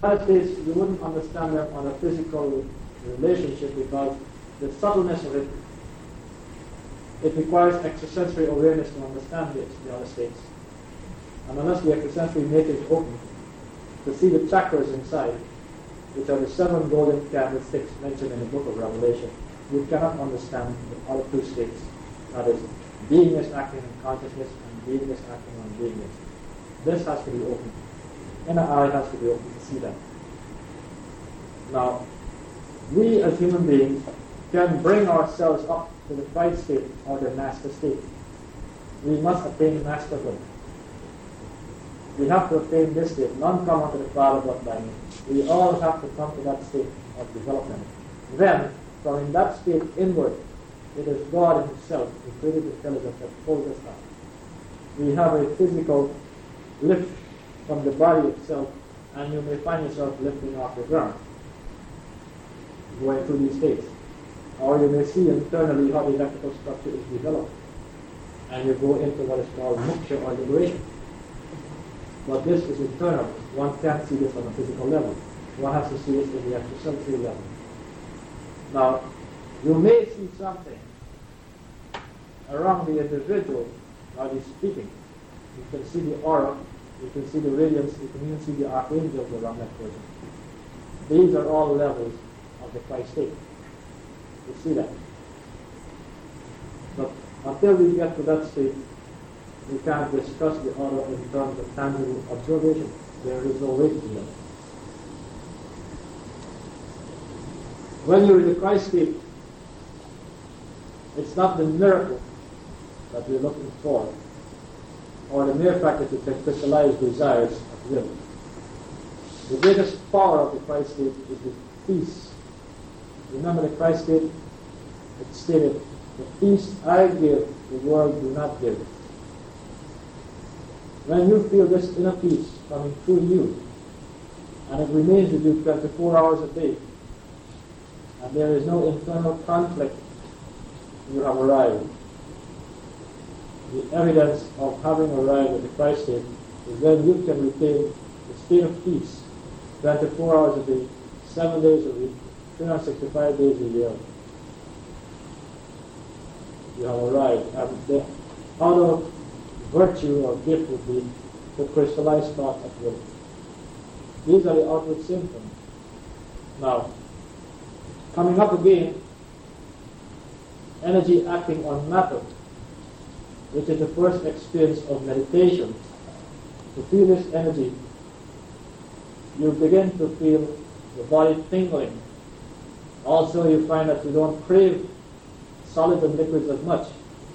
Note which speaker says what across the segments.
Speaker 1: United States, you wouldn't understand them on a physical relationship because the subtleness of it, it requires extrasensory awareness to understand the other states. And unless the extrasensory nature is open, to see the chakras inside, which are the 7 golden candlesticks mentioned in the book of Revelation, you cannot understand the other 2 states. That is, beingness acting on consciousness and beingness acting on beingness. This has to be open. Inner eye has to be open to see that. Now, we as human beings can bring ourselves up to the Christ state or the master state. We must attain masterhood. We have to attain this state. None come unto the Father but by me. We all have to come to that state of development. Then, from that state inward, it is God Himself, the creative intelligence, that pulls us up. We have a physical lift from the body itself, and you may find yourself lifting off the ground, going through these states. Or you may see internally how the electrical structure is developed, and you go into what is called moksha or liberation. But this is internal. One can't see this on a physical level. One has to see it in the extrasensory level. Now, you may see something around the individual while he's speaking. You can see the aura, you can see the radiance, you can even see the archangels around that person. These are all levels of the Christ state. You see that. But until we get to that state, we can't discuss the aura in terms of tangible observation. There is no way to do that. When you're in the Christ state, it's not the miracle that we're looking for, or the mere fact that you can crystallize desires of will. The greatest power of the Christ state is the peace. Remember the Christ state? It stated, the peace I give, the world do not give. When you feel this inner peace coming through you, and it remains with you 24 hours a day, and there is no internal conflict, you have arrived. The evidence of having arrived at the Christ state is when you can retain the state of peace 24 hours a day, 7 days a week, 365 days a year. You have arrived. And the other virtue or gift would be to crystallize thoughts at will. These are the outward symptoms. Now, coming up again, energy acting on matter, which is the first experience of meditation. To feel this energy, you begin to feel the body tingling. Also, you find that you don't crave solids and liquids as much,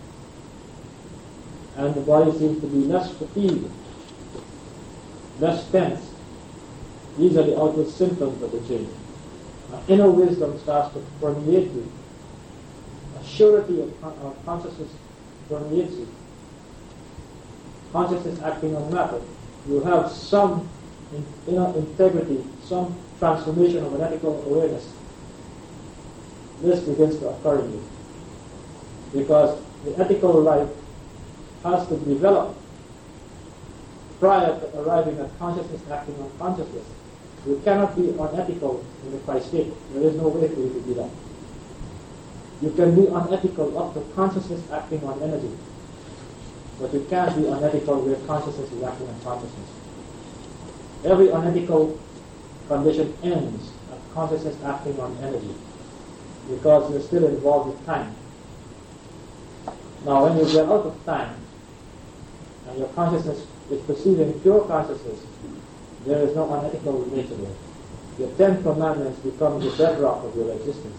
Speaker 1: and the body seems to be less fatigued, less tense. These are the outward symptoms of the change. Inner wisdom starts to permeate you. A surety of consciousness permeates you. Consciousness acting on matter. You have some inner integrity, some transformation of an ethical awareness. This begins to occur in you. Because the ethical life has to develop prior to arriving at consciousness acting on consciousness. You cannot be unethical in the Christ state. There is no way for you to do that. You can be unethical up to consciousness acting on energy. But you can't be unethical where consciousness is acting on consciousness. Every unethical condition ends at consciousness acting on energy, because you're still involved with time. Now when you get out of time, and your consciousness is perceiving pure consciousness, there is no unethical nature there. The 10 commandments become the bedrock of your existence.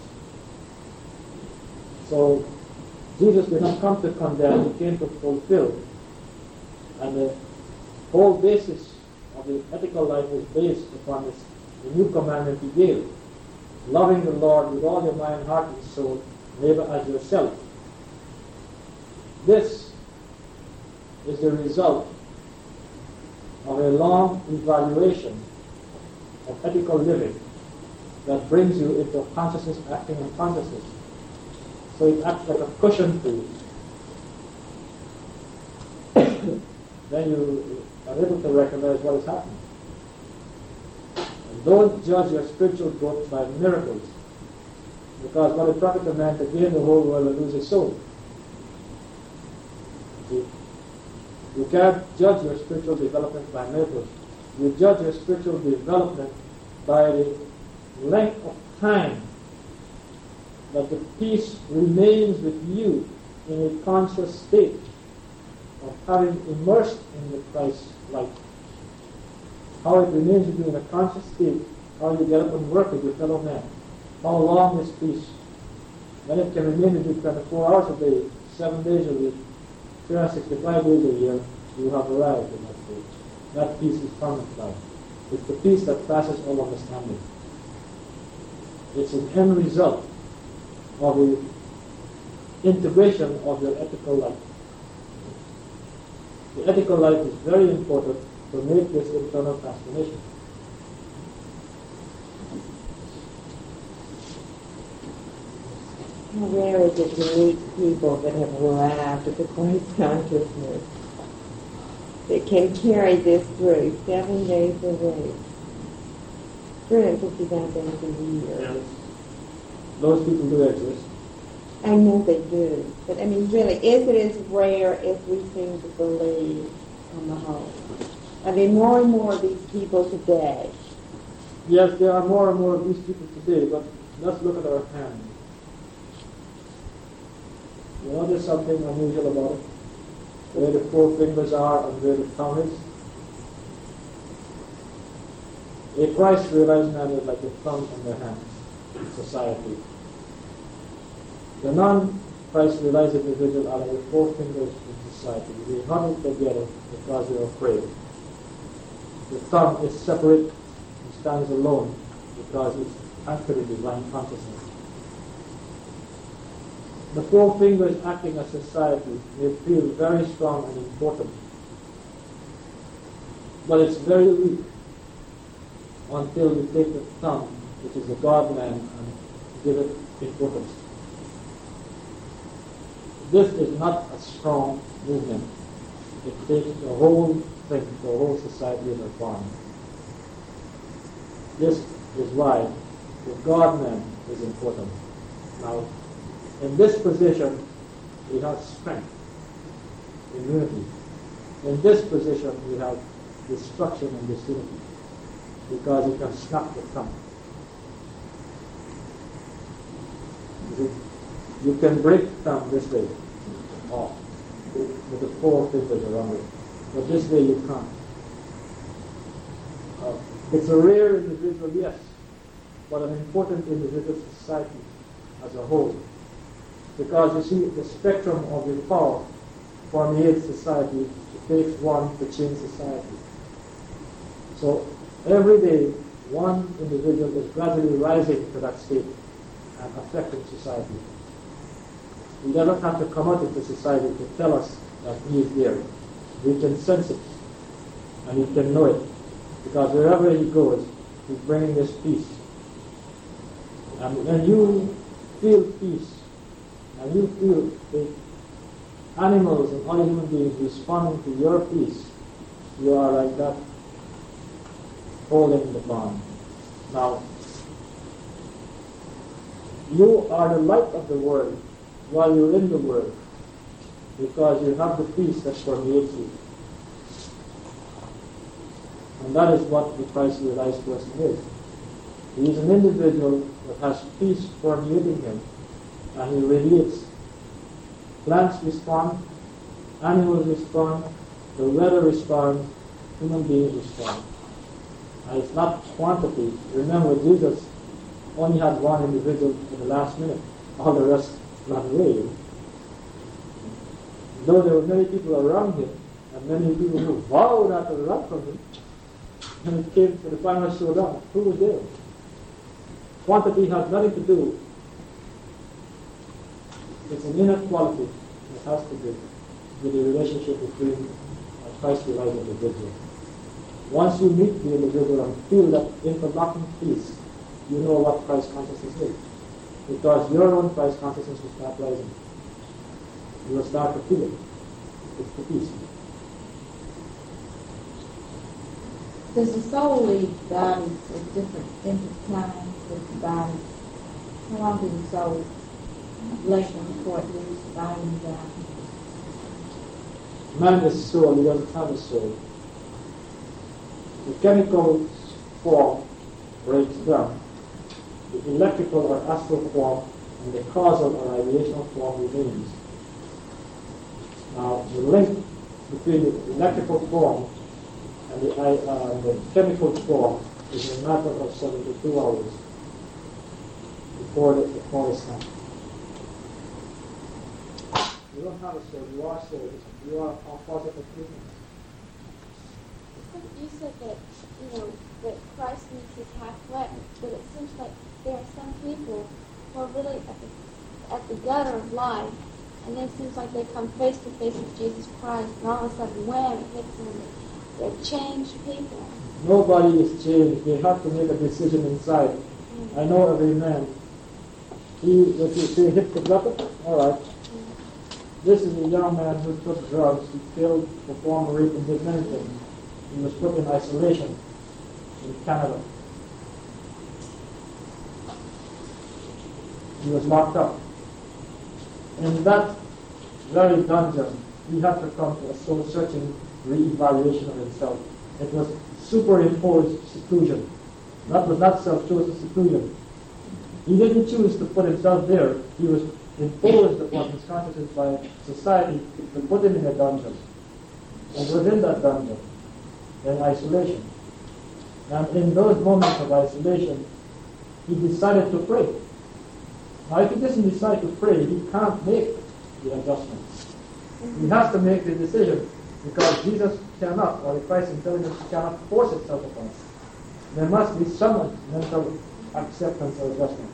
Speaker 1: So Jesus did not come to condemn, He came to fulfill. And the whole basis of the ethical life is based upon this, the new commandment He gave. Loving the Lord with all your mind, heart, and soul, neighbor as yourself. This is the result of a long evaluation of ethical living that brings you into consciousness acting on consciousness. So it acts like a cushion for you. Then you are able to recognize what is happening. And Don't judge your spiritual growth by miracles. Because what it profit a man to gain the whole world and lose his soul. See? You can't judge your spiritual development by miracles. You judge your spiritual development by the length of time that the peace remains with you in a conscious state of having immersed in the Christ life. How it remains with you in a conscious state, how you get up and work with your fellow man. How long is peace? Then it can remain with you 24 hours a day, 7 days a week, 365 days a year. You have arrived in that stage. That peace is permanent life. It's the peace that passes all understanding. It's an end result of the integration of your ethical life. The ethical life is very important to make this internal transformation.
Speaker 2: How rare is it to meet people that have arrived at the Christ consciousness that can carry this through 7 days a week, 365 days a year?
Speaker 1: Yes. Those people do exist.
Speaker 2: I know they do. But I mean, really, is it as rare as we seem to believe on the whole? Are there more and more of these people today?
Speaker 1: Yes, there are more and more of these people today, but let's look at our hand. You know there's something unusual about it? Where the 4 fingers are and where the thumb is. A Christ realized man is like a thumb in their hand in society. The non-Christ realized individual are like the 4 fingers in society. They huddle together because they are afraid. The thumb is separate and stands alone because it's anchored in divine consciousness. The 4 fingers acting as society may feel very strong and important, but it's very weak until we take the thumb, which is the God-man, and give it importance. This is not a strong movement. It takes the whole thing, the whole society in a farm. This is why the God-man is important. Now, in this position, we have strength in unity. In this position, we have destruction and disunity, because you can snap the thumb. You can break the thumb this way, off, with the 4 fingers around it. But this way you can't. It's a rare individual, yes, but an important individual society as a whole. Because you see, the spectrum of the power permeates society. It takes one to change society. So every day, one individual is gradually rising to that state and affecting society. He doesn't have to come out into society to tell us that he is there. We can sense it, and he can know it, because wherever he goes, he's bringing this peace. And when you feel peace, and you feel the animals and other human beings responding to your peace, you are like that, holding the bond. Now, you are the light of the world while you're in the world, because you have the peace that permeates you. And that is what the Christ realized person is. He is an individual that has peace permeating him, and he radiates. Plants respond, animals respond, the weather responds, human beings respond. And it's not quantity. Remember, Jesus only had one individual in the last minute. All the rest ran away. Though there were many people around him, and many people who vowed not to run from him, when it came to the final showdown, who was there? Quantity has nothing to do. It's an inner quality that has to do with the relationship between a Christ-realized individual. Once you meet the individual and feel that interlocking peace, you know what Christ consciousness is. Because your own Christ consciousness will start rising. You will start to feel it. It's the peace.
Speaker 3: Does the soul leave bodies at different times with the bodies? How long does the soul linger before it leaves the body and dies?
Speaker 1: Man is soul, he doesn't have a soul. The chemical form breaks down. The electrical or astral form and the causal or ideational form remains. Now, the link between the electrical form and the chemical form is a matter of 72 hours before the sun. You don't have a soul, you are soul. You are positive beings.
Speaker 4: You said that, that Christ meets us halfway, but it seems like there are some people who are really at the gutter of life, and then it seems like they come face to face with Jesus Christ, and all of a sudden, wham, it hits them. They're changed people.
Speaker 1: Nobody is changed. They have to make a decision inside. Mm-hmm. I know every man. If you say hit the gutter, all right. This is a young man who took drugs. He killed, performed rape, and did many things. He was put in isolation in Canada. He was locked up. In that very dungeon, he had to come to a soul-searching re-evaluation of himself. It was superimposed seclusion. That was not self-chosen seclusion. He didn't choose to put himself there. He was imposed upon his consciousness by society to put him in a dungeon. And within that dungeon, in isolation. And in those moments of isolation, he decided to pray. Now, if he doesn't decide to pray, he can't make the adjustments. He has to make the decision, because Jesus cannot, or the Christ intelligence cannot force itself upon us. There must be some mental acceptance or adjustment.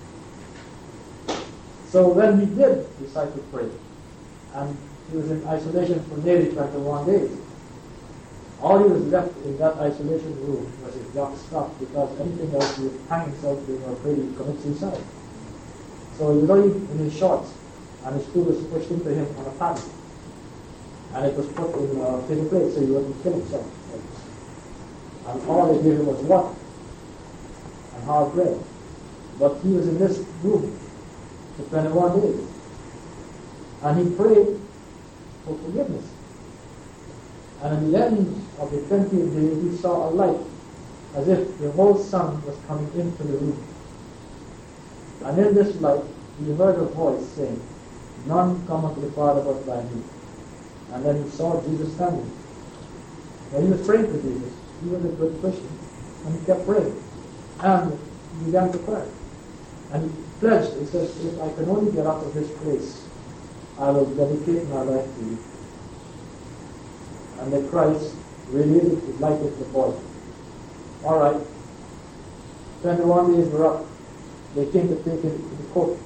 Speaker 1: So when he did decide to pray, and he was in isolation for nearly 21 days, all he was left in that isolation room was his dark stuff, because anything else he would hang himself doing or afraid he would commit suicide. So he was only in his shorts, and his food was pushed into him on a paddle. And it was put in a paper plate so he wouldn't kill himself. And all they gave him was water and hard bread. But he was in this room for 21 days. And he prayed for forgiveness. And at the end of the 20th day, he saw a light, as if the whole sun was coming into the room. And in this light, he heard a voice saying, "None come unto the Father but by me." And then he saw Jesus standing. When he was praying for Jesus, he was a good Christian, and he kept praying. And he began to cry. And he pledged, he says, "If I can only get out of this place, I will dedicate my life to you." And the Christ radiated his light with the boy. All right. 21 days were up. They came to take him to the court.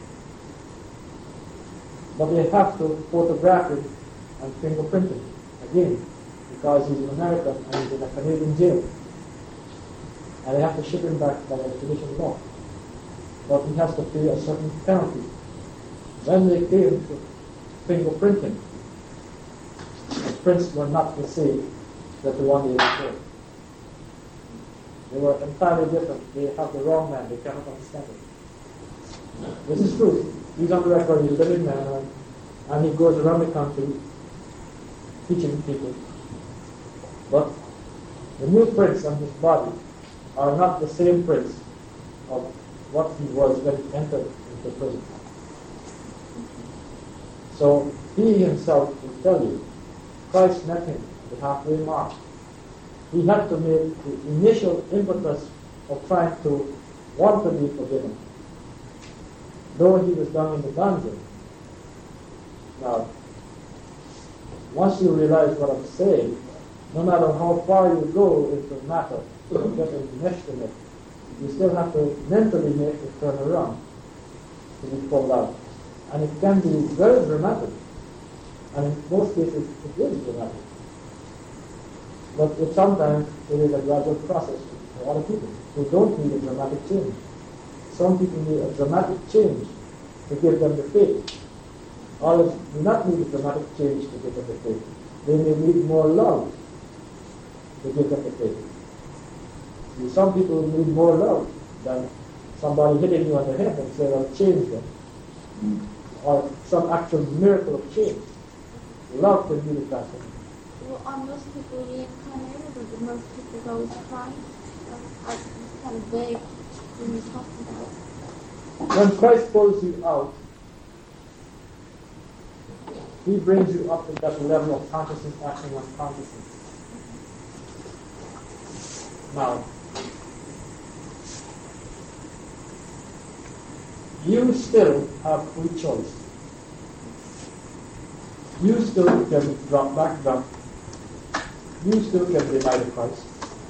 Speaker 1: But they have to photograph him and fingerprint him again, because he's in America and he's in a Canadian jail. And they have to ship him back by extradition law. But he has to pay a certain penalty. When they came to fingerprint him, the prints were not the same that the one day before. They were entirely different. They have the wrong man. They cannot understand it. This is true. He's on the record. He's a living man, and he goes around the country teaching people. But the new prints on his body are not the same prints of what he was when he entered into prison. So he himself will tell you, Christ met him at the halfway mark. He had to make the initial impetus of trying to want to be forgiven, though he was down in the dungeon. Now, once you realize what I'm saying, no matter how far you go into the matter, to get enmeshed in it, you still have to mentally make the turn around to be pulled out. And it can be very dramatic. And in most cases, it is dramatic. But sometimes it is a gradual process for other people who don't need a dramatic change. Some people need a dramatic change to give them the faith. Others do not need a dramatic change to give them the faith. They may need more love to give them the faith. See, some people need more love than somebody hitting you on the head and say, I'll change them. Or some actual miracle of change. Love can be the transformation.
Speaker 4: Well, are most people reincarnated, or do most people go with Christ? It's kind of vague when you talk about it.
Speaker 1: When Christ pulls you out, He brings you up to that level of consciousness acting on consciousness. Now, you still have free choice. You still can drop back down. You still can deny the Christ.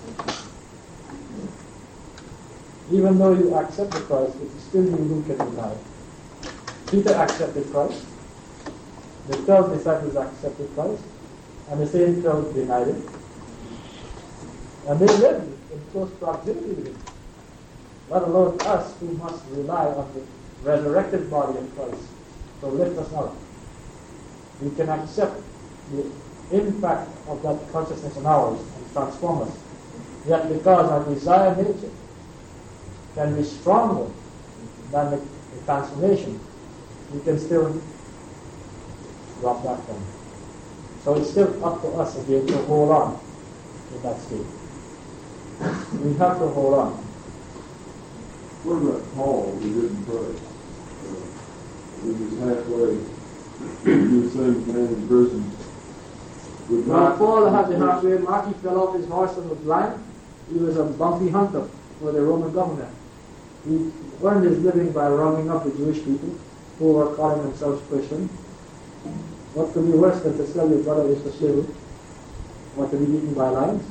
Speaker 1: Even though you accept the Christ, it's still you who can deny. Peter accepted Christ. The 12 disciples accepted Christ. And the same 12 denied it. And they lived in close proximity with him. Let alone us who must rely on the resurrected body of Christ to lift us up. We can accept the impact of that consciousness in ours and transform us. Yet because our desire nature can be stronger than the transformation, we can still drop back down. So it's still up to us again to hold on in that state. We have to hold on.
Speaker 5: What about Paul who didn't pray? He was halfway. He was saying man in prison.
Speaker 1: When Paul had the halfway mark, he fell off his horse and was blind. He was a bounty hunter for the Roman government. He earned his living by rounding up the Jewish people who were calling themselves Christian. What could be worse than to sell your brother into slavery or to be eaten by lions?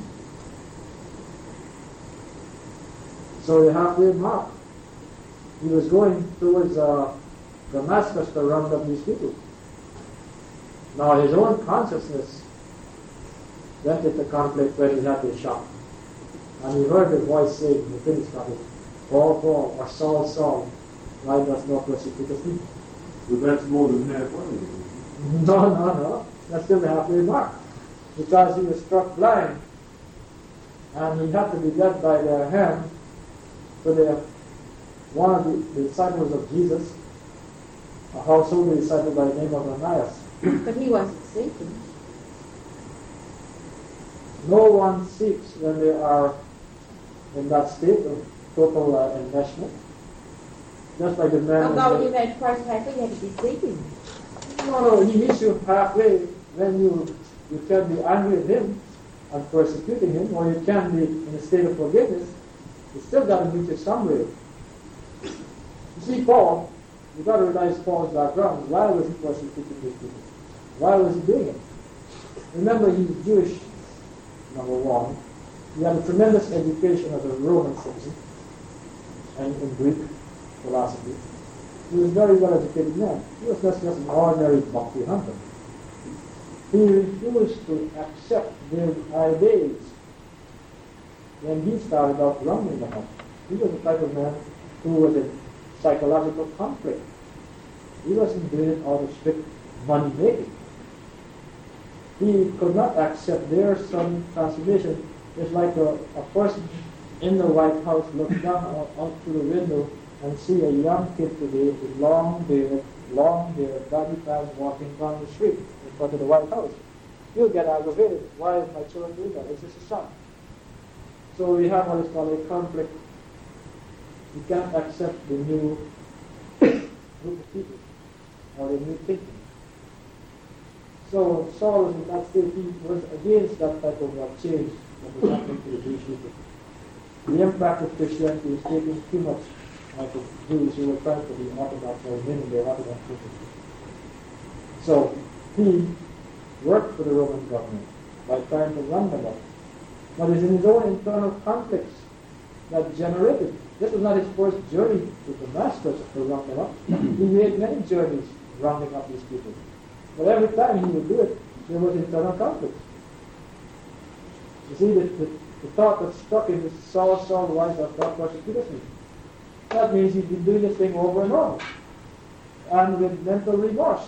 Speaker 1: So the halfway mark, he was going towards Damascus to round up these people. Now his own consciousness went into conflict when he had this shock. And he heard the voice saying in the Finnish copy, Paul, Paul, or Saul, Saul, why dost thou persecute me?
Speaker 5: But that's more than halfway.
Speaker 1: No. That's still the halfway mark. Because he was struck blind and he had to be led by their hand to one of the disciples of Jesus, a household disciple by the name of Ananias.
Speaker 2: But he wasn't seeking.
Speaker 1: No one seeks when they are in that state of total enmeshment. Just like the man...
Speaker 2: Although you had Christ halfway, you had to be seeking.
Speaker 1: No, he meets you halfway when you can be angry at him and persecuting him, or you can be in a state of forgiveness. You still got to meet you somewhere. You see, Paul, you've got to realize Paul's background. Why was he persecuting these people? Why was he doing it? Remember, he's Jewish, number one. He had a tremendous education as a Roman citizen and in Greek philosophy. He was a very well-educated man. He was just an ordinary bounty hunter. He refused to accept their ideas when he started out rounding them up. He was the type of man who was in psychological conflict. He wasn't doing it out of strict money-making. He could not accept their sudden transformation. It's like a person in the White House looks down out through the window and see a young kid today with long beard, baggy pants walking down the street in front of the White House. You'll get aggravated. Why is my children doing that? It's just a son. So we have what is called a conflict. You can't accept the new group of people or the new thinking. So Saul was in that state. He was against that type of change that was happening to the Jewish people. The impact of Christianity was taking too much like the Jews who were trying to be Orthodox or winning their Orthodox Christians. So he worked for the Roman government by trying to run them up. But it's in his own internal conflicts that generated. This was not his first journey to Damascus to run them up. He made many journeys rounding up these people. But every time he would do it, there was internal conflict. You see, the thought that struck him is, Saul, Saul, why dost thou persecute me? That means he's been doing this thing over and over, and with mental remorse.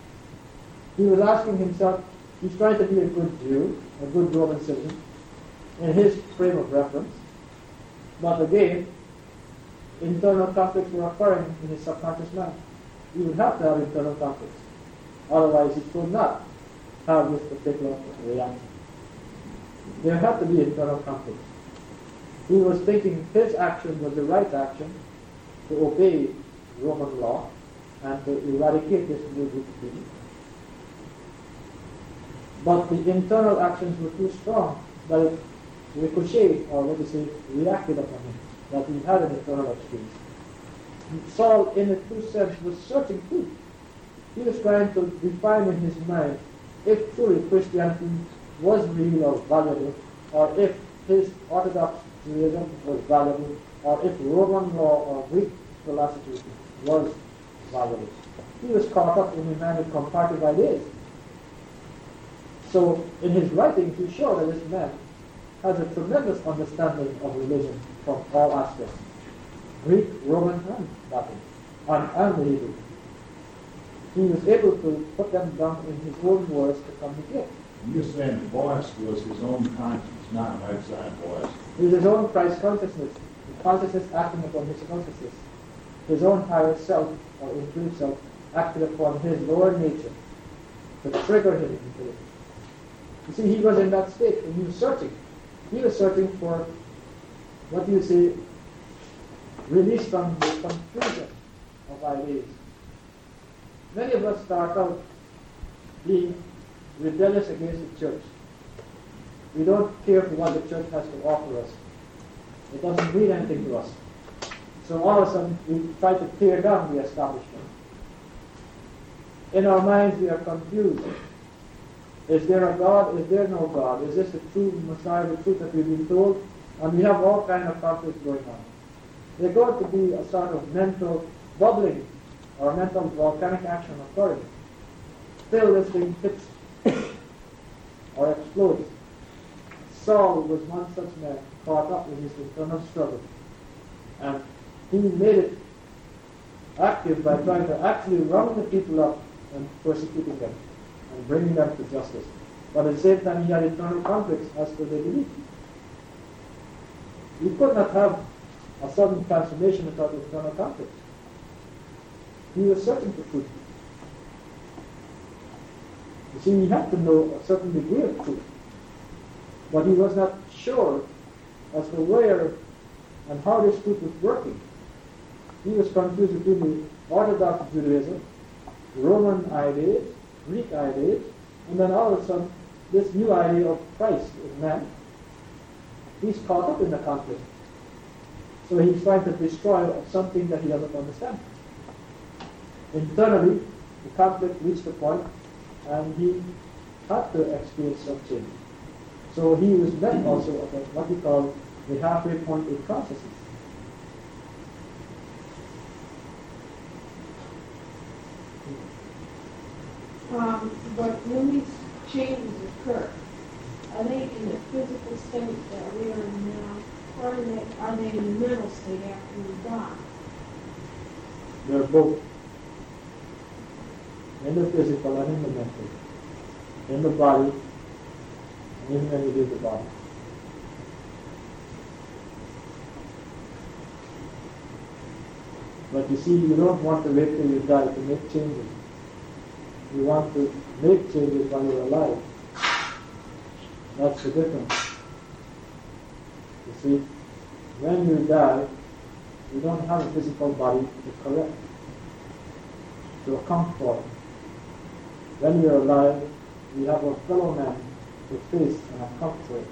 Speaker 1: He was asking himself, he's trying to be a good Jew, a good Roman citizen, in his frame of reference. But again, internal conflicts were occurring in his subconscious mind. He would have to have internal conflicts. Otherwise, he could not have this particular reaction. There had to be internal conflicts. He was thinking his action was the right action to obey Roman law and to eradicate this new group of people. But the internal actions were too strong that it ricocheted, or let us say, reacted upon him, that he had an internal experience. Saul, in a true sense, was searching truth. He was trying to define in his mind if truly Christianity was real or valuable, or if his Orthodox Judaism was valuable, or if Roman law or Greek philosophy was valuable. He was caught up in a man of comparative ideas. So, in his writings, he showed that this man has a tremendous understanding of religion from all aspects. Greek, Roman, and Latin, and the Hebrew. He was able to put them down in his own words to communicate.
Speaker 6: You're saying the voice was his own conscience, not an outside voice.
Speaker 1: It was his own Christ consciousness, the consciousness acting upon his consciousness. His own higher self, or improved self, acted upon his lower nature to trigger him into it. You see, he was in that state, and he was searching. He was searching for, what do you say, release from the confusion of ideas. Many of us start out being rebellious against the church. We don't care for what the church has to offer us. It doesn't mean anything to us. So all of a sudden, we try to tear down the establishment. In our minds, we are confused. Is there a God? Is there no God? Is this the true Messiah, the truth that we've been told? And we have all kinds of conflicts going on. There's going to be a sort of mental bubbling or mental volcanic action occurring till this thing hits or explodes. Saul was one such man caught up in his internal struggle. And he made it active by trying to actually round the people up and persecuting them and bringing them to justice. But at the same time, he had internal conflicts as to their belief. You could not have a sudden transformation without internal conflict. He was searching for truth. You see, he had to know a certain degree of truth. But he was not sure as to where and how this truth was working. He was confused between the Orthodox Judaism, Roman ideas, Greek ideas, and then all of a sudden, this new idea of Christ as man. He's caught up in the conflict. So he's trying to destroy something that he doesn't understand. Internally, the conflict reached a point, and he had to experience some change. So he was met also at what we call the halfway point in consciousness.
Speaker 7: But when these changes occur, are they in the physical state that we are in now, or are they in the mental state after we die?
Speaker 1: They're both. In the physical and in the mental. In the body, and even when you leave the body. But you see, you don't want to wait till you die to make changes. You want to make changes while you're alive. That's the difference. You see, when you die, you don't have a physical body to correct, to account for. When you're alive, you have a fellow man to face and account for.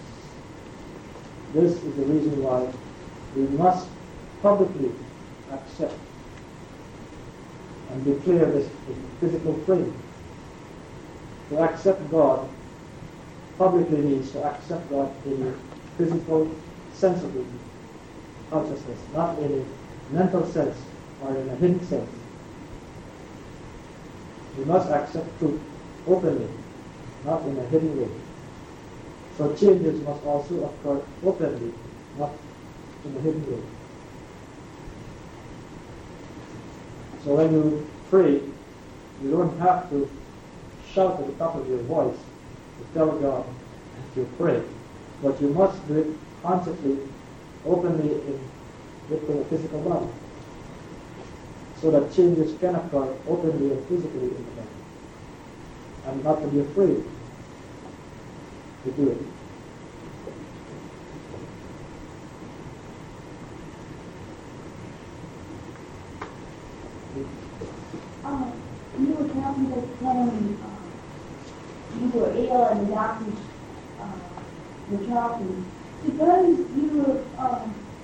Speaker 1: This is the reason why we must publicly accept and declare this physical frame. To accept God publicly means to accept God in a physical, sensible consciousness, not in a mental sense or in a hidden sense. We must accept truth openly, not in a hidden way. So changes must also occur openly, not in a hidden way. So when you pray, you don't have to shout at the top of your voice to tell God that you pray. But you must do it consciously, openly with the physical body, so that changes can occur openly and physically in the body, and not to be afraid to do it.
Speaker 3: You were talking about when you were ill and the doctors were talking. Suppose you were,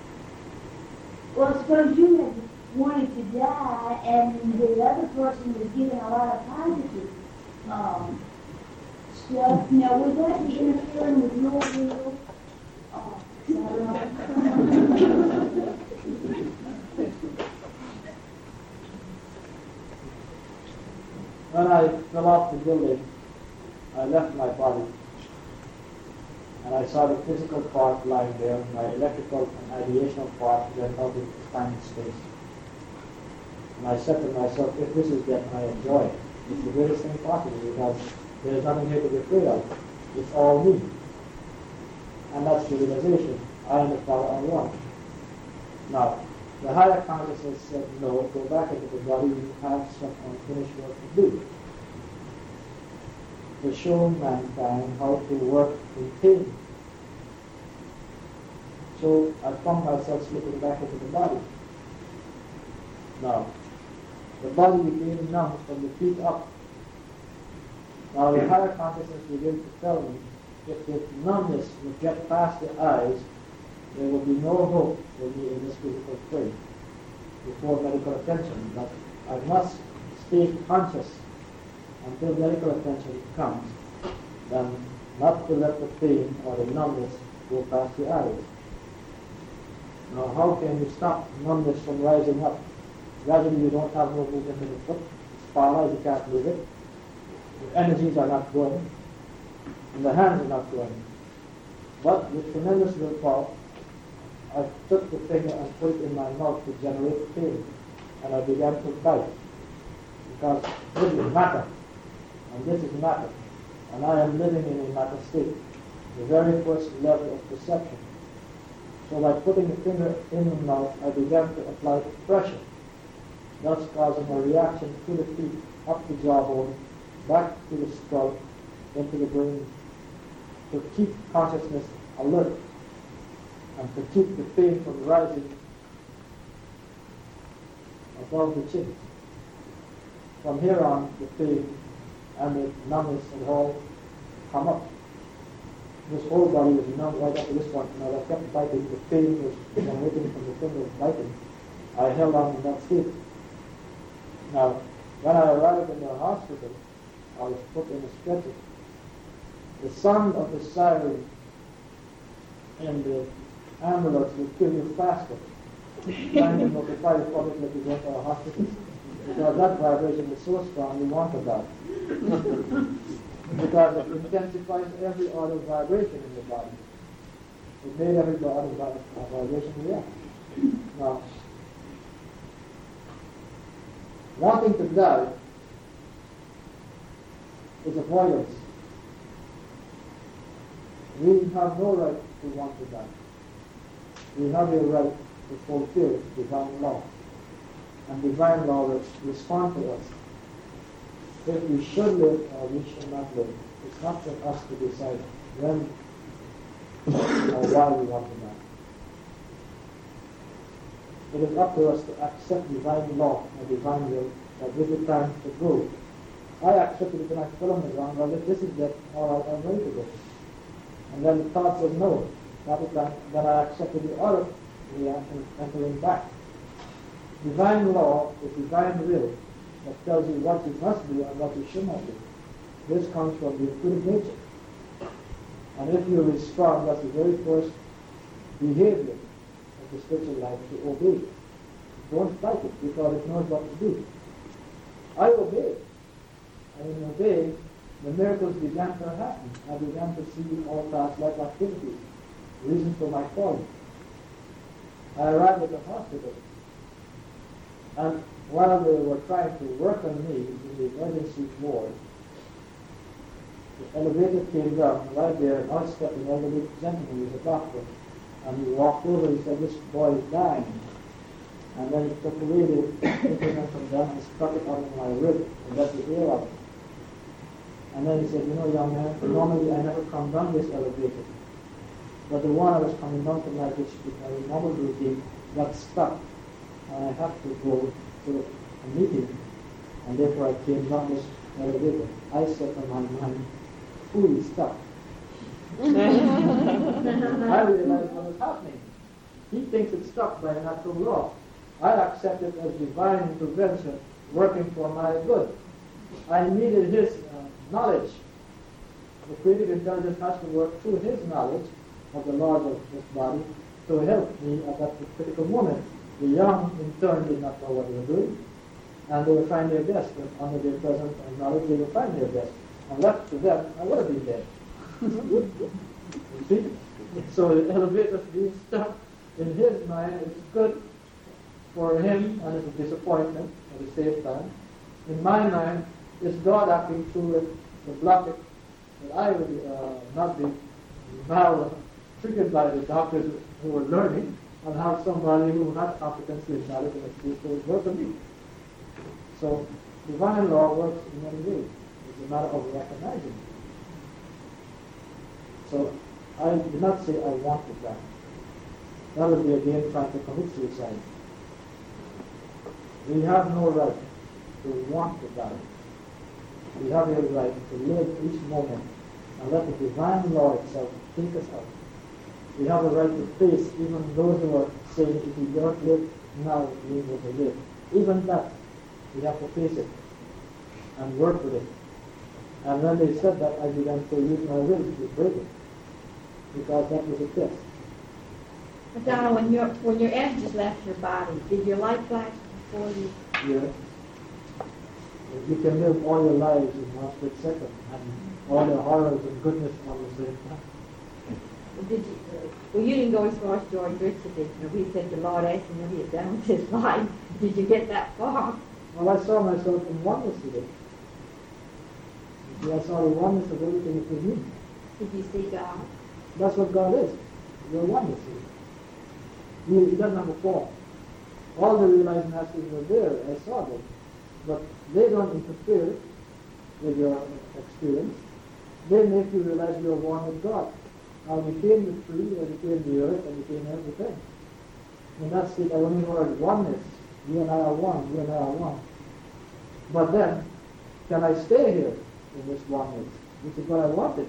Speaker 3: suppose you had wanted to die and the other person was giving a lot of positive stuff. Now, would that be interfering with your will? I don't know.
Speaker 1: When I fell off the building, I left my body, and I saw the physical part lying there, my electrical and ideational part went out into time and space. And I said to myself, if this is death, I enjoy it. It's the greatest thing possible, because there's nothing here to be afraid of. It's all me. And that's the realization. I and the Father are one. Now, the higher consciousness said, no, go back into the body, you have some unfinished work to do. To show mankind how to work in pain. So I found myself slipping back into the body. Now, the body became numb from the feet up. Now the higher consciousness began to tell me, if the numbness would get past the eyes, there will be no hope for me in this physical frame before medical attention. But I must stay conscious until medical attention comes, then not to let the pain or the numbness go past the eyes. Now, how can you stop numbness from rising up? Gradually, you don't have no movement in the foot. It's paralyzed, you can't move it. The energies are not going, and the hands are not going. But with tremendous willpower, I took the finger and put it in my mouth to generate pain, and I began to bite, because this is matter, and this is matter, and I am living in a matter state, the very first level of perception. So by putting the finger in the mouth, I began to apply pressure, thus causing a reaction to the feet, up the jawbone, back to the skull, into the brain, to keep consciousness alert, and to keep the pain from rising above the chin. From here on, the pain and the numbness and all come up. This whole body was numb right up to this point, and as I kept biting, the pain was generating from the finger biting. I held on in that state. Now, when I arrived in the hospital, I was put in a stretcher. The sound of the siren in the ambulance will kill you faster, trying to notify the public that you go to a hospital. Because that vibration is so strong, you want to die. Because it intensifies every other vibration in the body. It made every other vibration react. Now, wanting to die is avoidance. We have no right to want to die. We have a right to fulfill divine law. And divine law will respond to us. If we should live or we should not live, it's not for us to decide when or why we want to die. It is up to us to accept divine law or divine will that this is time to go. I accepted it when I fell on the ground. Well, if this is death, all right, I'm ready to go. And then the thought was no. That is that. Then I accepted the other reaction, entering back. Divine law is divine will that tells you what you must do and what you should not do. This comes from the intuitive nature. And if you respond, that's the very first behavior of the spiritual life, to obey. Don't fight it, because it knows what to do. I obeyed. And in obeying, the miracles began to happen. I began to see all past life activities, reason for my calling. I arrived at the hospital, and while they were trying to work on me in the emergency ward, The elevator came down, and right there, and out stepped an elderly gentleman who was a doctor. And he walked over, he said, this boy is dying. And then he took away the implement from down and stuck it on my rib and let the air out. And then he said, you know, young man, normally I never come down this elevator. But the one I was coming down tonight, which my normal routine, got stuck. And I had to go to a meeting. And therefore I came down this elevator. I said to my mind, fully stuck. I realized what was happening. He thinks it's stuck by natural law. I accept it as divine intervention working for my good. I needed his knowledge. The creative intelligence has to work through his knowledge of the laws of this body to help me at that critical moment. The young, in turn, did not know what they were doing, and they were trying their best, and under their present knowledge, they were trying their best. And left to them, I would have been dead. You see? So the elevator being stuck in his mind is good for him, and it's a disappointment at the same time. In my mind, it's God acting through it to block it, that I would not be now triggered by the doctors who were learning, and have somebody who had competency and knowledge and experience to work on me. So divine law works in many ways. It's a matter of recognizing it. So I did not say I wanted that. That would be again trying to commit suicide. We have no right to want to die. We have a right to live each moment and let the divine law itself take us out. We have a right to face even those who are saying if we don't live now, we will never live. Even that, we have to face it and work with it. And when they said that, I began to use my will to break it, because that was a test.
Speaker 2: But Donald, when your energies left your body, did your light flash before you?
Speaker 1: Yes. You can live all your lives in 1 split second, and all the horrors and goodness all the same time.
Speaker 2: Well, you didn't go as far as George Richard did. He said the Lord asked him what he had done with his life. Did you get that far?
Speaker 1: Well, I saw myself in oneness with it. I saw the oneness of everything within me.
Speaker 2: Did you see God?
Speaker 1: That's what God is. You're oneness with it. He doesn't have a form. All the realizing aspects were there. I saw them. But they don't interfere with your experience. They make you realize you're one with God. I became the tree, I became the earth, I became everything. In that state, I only heard oneness. You and I are one, you and I are one. But then, can I stay here in this oneness? Which is what I wanted.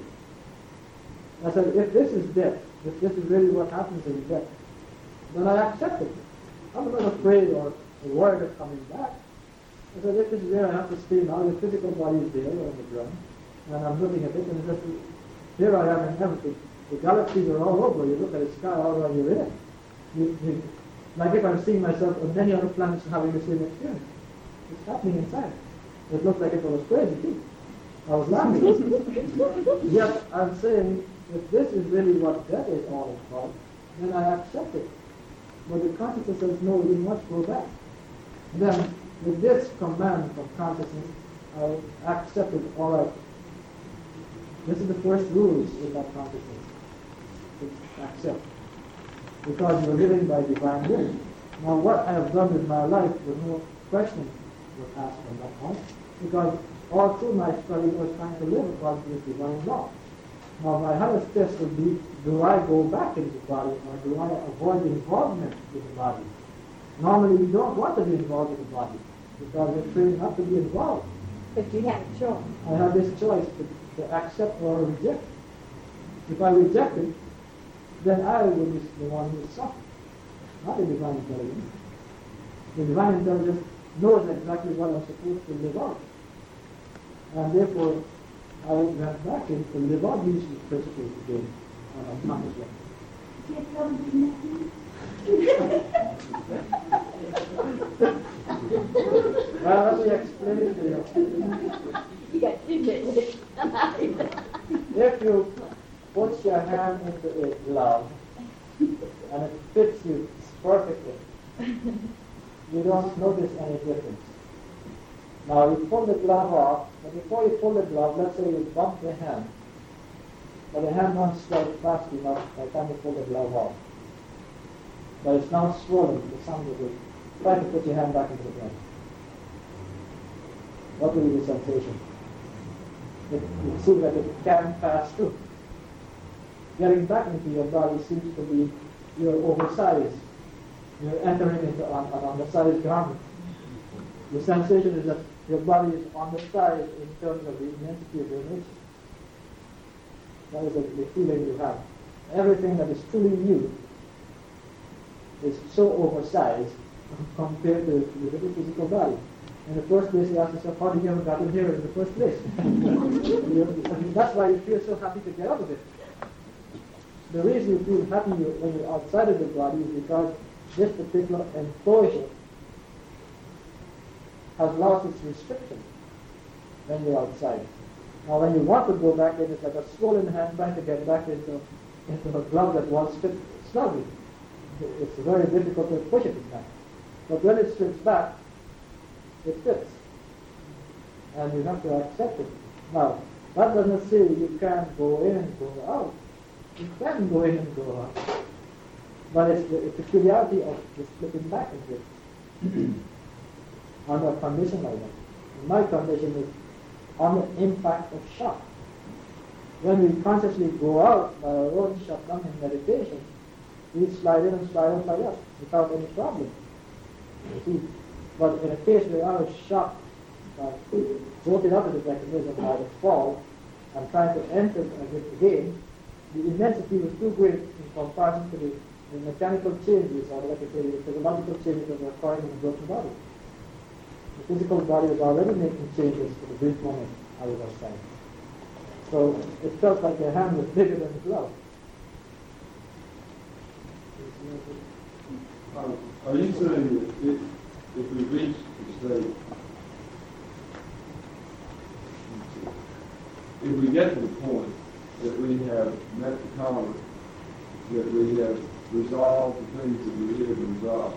Speaker 1: I said, if this is death, if this is really what happens in death, then I accept it. I'm not afraid or worried of coming back. I said, if this is where I have to stay now, the physical body is there on the ground, and I'm looking at it, and just, here I am in heaven. The galaxies are all over. You look at the sky all around you're in. Like if I'm seeing myself on many other planets having the same experience. It's happening inside. It looked like if I was crazy too. I was laughing. Yet I'm saying, if this is really what death is all about, then I accept it. But the consciousness says, no, we must go back. Then, with this command of consciousness, I accepted, all right. This is the first rules in that consciousness. To accept. Because you're living by divine will. Now what I have done with my life, there's no question was asked on that point. Because all through my study I was trying to live according to this divine law. Now my highest test would be, do I go back into the body or do I avoid involvement with the body? Normally we don't want to be involved with the body because we're trained not to be involved.
Speaker 2: But you have a choice.
Speaker 1: I have this choice to accept or reject. If I reject it, then I will be the one who is suffering, not the divine intelligence. The divine intelligence knows exactly what I'm supposed to live out. And therefore, I went back in to live out these principles again, and I'm conscious of Well, let me explain it to you.
Speaker 2: You got 2 minutes.
Speaker 1: If you put your hand into a glove and it fits you perfectly, you don't notice any difference. Now you pull the glove off, but before you pull the glove, let's say you bump the hand, but the hand won't swell fast enough by the time you pull the glove off. But it's now swollen to some degree. Try to put your hand back into the glove. What will be the sensation? It seems like it can't pass through. Getting back into your body seems to be you're oversized. You're entering into an undersized garment. The sensation is that your body is undersized in terms of the immensity of your nature. That is the feeling you have. Everything that is truly you is so oversized compared to the little physical body. In the first place, you ask yourself, how did you ever got in here in the first place? That's why you feel so happy to get out of it. The reason you feel happy when you're outside of the body is because this particular enclosure has lost its restriction when you're outside. Now, when you want to go back in, it's like a swollen hand trying to get back into a glove that once fit snugly. It's very difficult to push it back. But when it strips back, it fits. And you have to accept it. Now, that doesn't say you can't go in and go out. You can go in and go out. But it's the peculiarity of the slipping back into it. Under a condition like that. And my condition is on the impact of shock. When we consciously go out by our own shutdown in meditation, we slide in and slide out like that without any problem. You see? But in a case where I was shocked, floated out of the mechanism by the fall, and trying to enter again, the immensity was too great in comparison to the mechanical changes, or like I say, the physiological changes that were occurring in the broken body. The physical body was already making changes for the brief moment I was outside. So it felt like the hand was bigger than the glove.
Speaker 5: Are you saying that if we reach the state, if we get to the point that we have met the tolerance, that we have resolved the things that we need to resolve,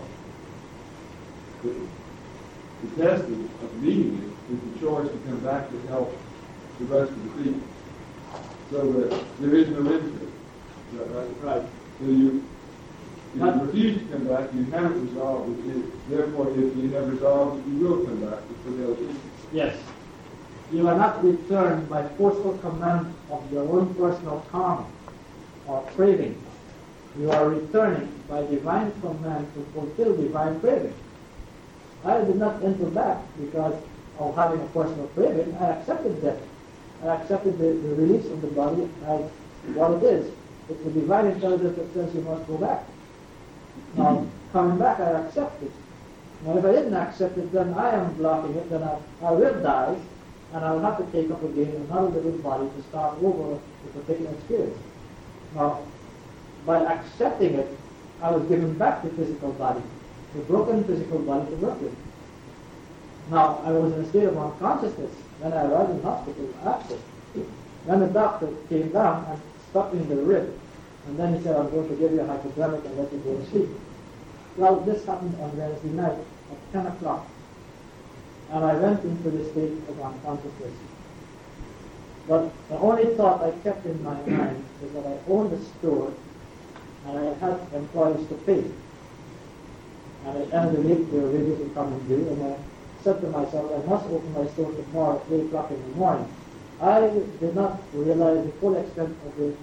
Speaker 5: the test of meeting it is the choice to come back to help the rest of the people, so that there is no incident. Is that right?
Speaker 1: Right.
Speaker 5: So if you refuse to come back, you haven't resolved it. Therefore, if you have resolved it, you will come back for the other people.
Speaker 1: Yes. You are not returned by forceful command of your own personal karma or craving. You are returning by divine command to fulfill divine craving. I did not enter back because of having a personal craving. I accepted that. I accepted the release of the body as what it is. It's the divine intelligence that says you must go back. Now, coming back, I accept it. Now, if I didn't accept it, then I am blocking it, then I will die, and I'll have to take up again another little body to start over the particular experience. Now, by accepting it, I was given back the physical body, the broken physical body to work with. Now, I was in a state of unconsciousness when I arrived in hospital after. Then the doctor came down and stuck me in the rib, and then he said, I'm going to give you a hypodermic and let you go to sleep. Well, this happened on Wednesday night at 10 o'clock, and I went into the state of unconsciousness. But the only thought I kept in my mind was that I owned a store, and I had employees to pay. And at the end of the week, their wages would come and due, and I said to myself, I must open my store tomorrow at 8 o'clock in the morning. I did not realize the full extent of the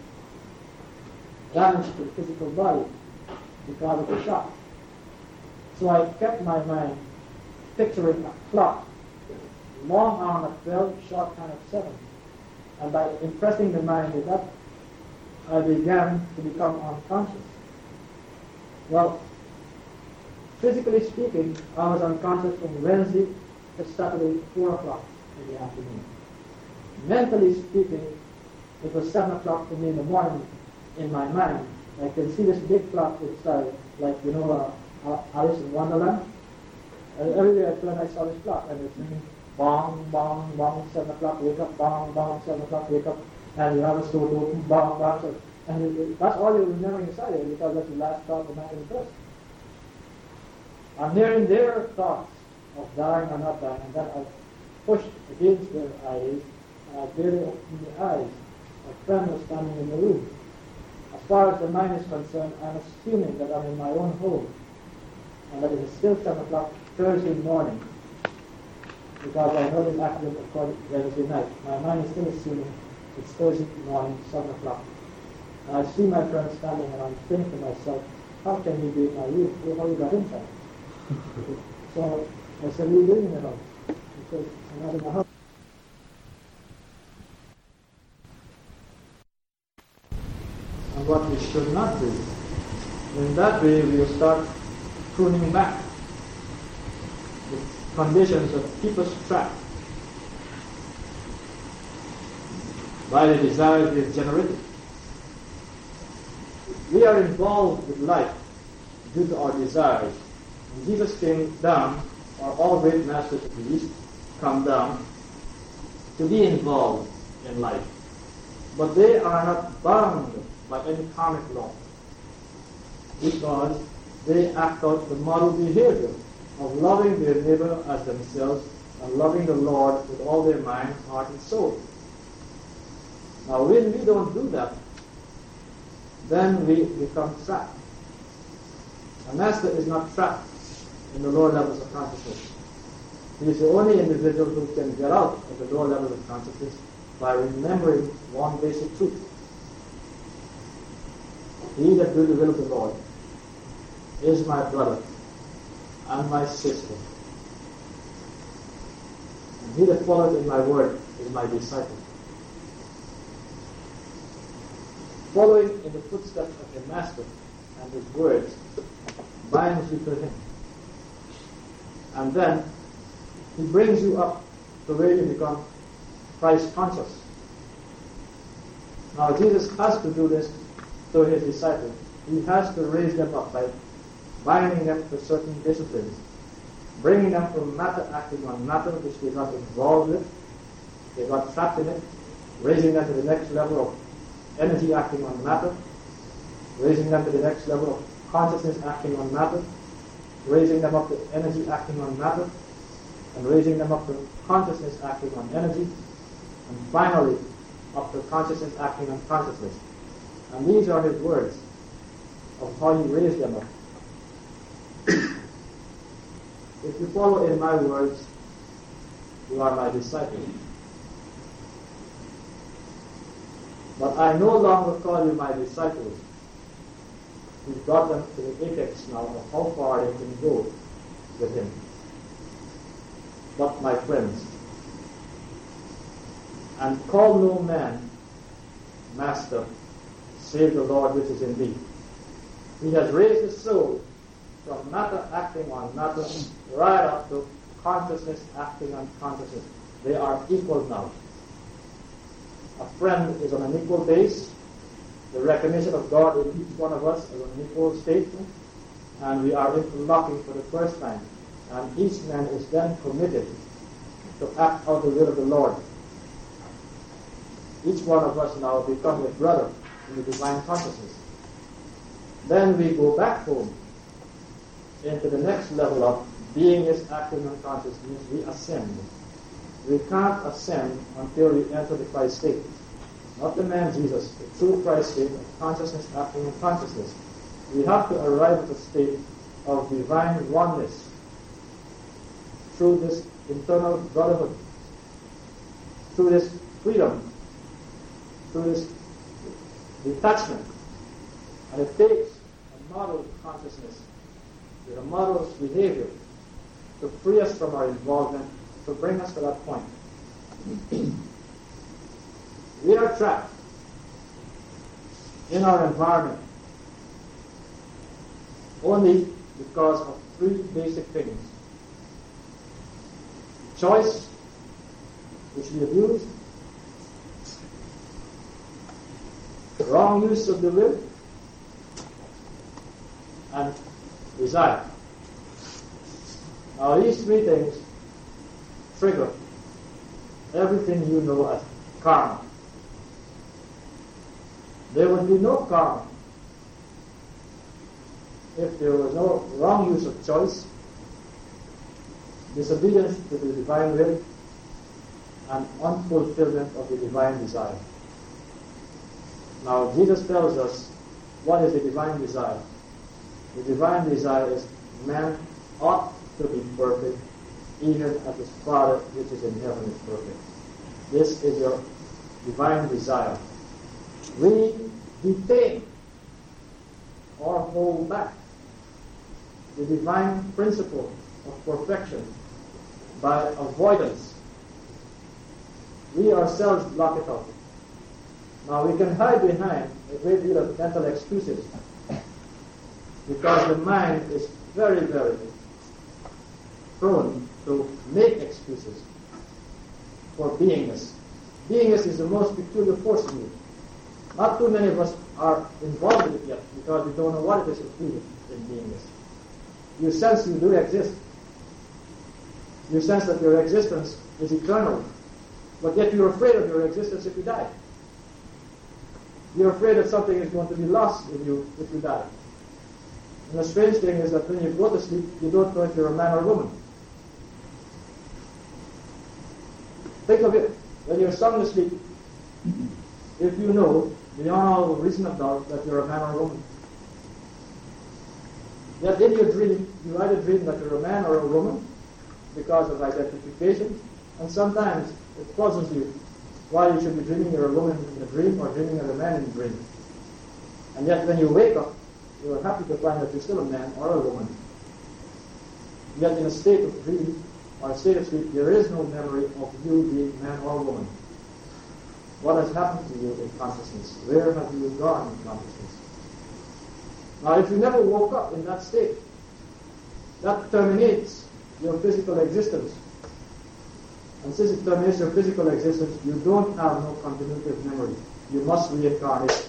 Speaker 1: damage to the physical body because of the shock. So I kept my mind picturing a clock, long arm at 12, short hand at 7. And by impressing the mind with that, I began to become unconscious. Well, physically speaking, I was unconscious from Wednesday to Saturday, 4 o'clock in the afternoon. Mentally speaking, it was 7 o'clock for me in the morning in my mind. I can see this big clock outside, like, Alice in Wonderland. Every day I play, I saw this clock, and it's saying, bong, bong, bong, 7 o'clock, wake up, bong, bong, 7 o'clock, wake up, and you have a store to open, bong, bong, so, and that's all you remember inside it, because that's the last thought of the night in the first. I'm hearing their thoughts of dying or not dying, and then pushed against their eyes, and I barely opened the eyes. A friend was standing in the room. As far as the mind is concerned, I'm assuming that I'm in my own home, and that it is still 7 o'clock Thursday morning, because I know the accident occurred Wednesday night. My mind is still assuming it's Thursday morning, 7 o'clock. And I see my friend standing, and I'm thinking to myself, how can he be in my room? How you got inside? So I said, what are you doing in the house? He said, I'm not in the house. And what we should not do. In that way, we will start pruning back the conditions that keep us trapped by the desires we have generated. We are involved with life due to our desires. When Jesus came down, or all great masters of the East come down to be involved in life. But they are not bound by any karmic law, because they act out the model behavior of loving their neighbor as themselves and loving the Lord with all their mind, heart, and soul. Now, when we don't do that, then we become trapped. A master is not trapped in the lower levels of consciousness. He is the only individual who can get out of the lower levels of consciousness by remembering one basic truth. He that do the will of the Lord is my brother and my sister. And he that followeth in my word is my disciple. Following in the footsteps of the Master and his words binds you to him. And then he brings you up to where you become Christ conscious. Now Jesus has to do this to his disciples. He has to raise them up by binding them to certain disciplines, bringing them from matter acting on matter which they got involved with, they got trapped in it, raising them to the next level of energy acting on matter, raising them to the next level of consciousness acting on matter, raising them up to energy acting on matter, and raising them up to consciousness acting on energy, and finally up to consciousness acting on consciousness. And these are his words of how he raised them up. If you follow in my words, you are my disciple. But I no longer call you my disciples. He's got them to the apex now of how far they can go with him. But my friends. And call no man master, save the Lord which is in thee. He has raised the soul from matter acting on matter right up to consciousness acting on consciousness. They are equal now. A friend is on an equal base. The recognition of God in each one of us is on an equal state. And we are interlocking for the first time. And each man is then committed to act out the will of the Lord. Each one of us now become a brother in the divine consciousness. Then we go back home into the next level of being is acting on consciousness. We ascend. We can't ascend until we enter the Christ state. Not the man Jesus, the true Christ state of consciousness acting on consciousness. We have to arrive at a state of divine oneness through this internal brotherhood, through this freedom, through this detachment. And it takes a model consciousness with a model behavior to free us from our involvement, to bring us to that point. We are trapped in our environment only because of three basic things. Choice, which we abuse, wrong use of the will, and desire. Now these three things trigger everything you know as karma. There would be no karma if there was no wrong use of choice, disobedience to the divine will, and unfulfillment of the divine desire. Now, Jesus tells us what is the divine desire. The divine desire is man ought to be perfect, even as his Father which is in heaven is perfect. This is your divine desire. We detain or hold back the divine principle of perfection by avoidance. We ourselves block it out. Now we can hide behind a great deal of mental excuses because the mind is very, very prone to make excuses for beingness. Beingness is the most peculiar force in you. Not too many of us are involved in it yet because we don't know what it is included in beingness. You sense you do exist. You sense that your existence is eternal, but yet you're afraid of your existence if you die. You're afraid that something is going to be lost in you if you die. And the strange thing is that when you go to sleep, you don't know if you're a man or a woman. Think of it. When you're sound asleep, if you know, beyond all reason of doubt, that you're a man or a woman. Yet in your dream, you either dream that you're a man or a woman because of identification, and sometimes it puzzles you why you should be dreaming you're a woman in the dream or dreaming you're a man in the dream. And yet when you wake up, you're happy to find that you're still a man or a woman. Yet in a state of dream or a state of sleep, there is no memory of you being man or woman. What has happened to you in consciousness? Where have you gone in consciousness? Now, if you never woke up in that state, that terminates your physical existence. And since it terminates your physical existence, you don't have no continuity of memory. You must reincarnate.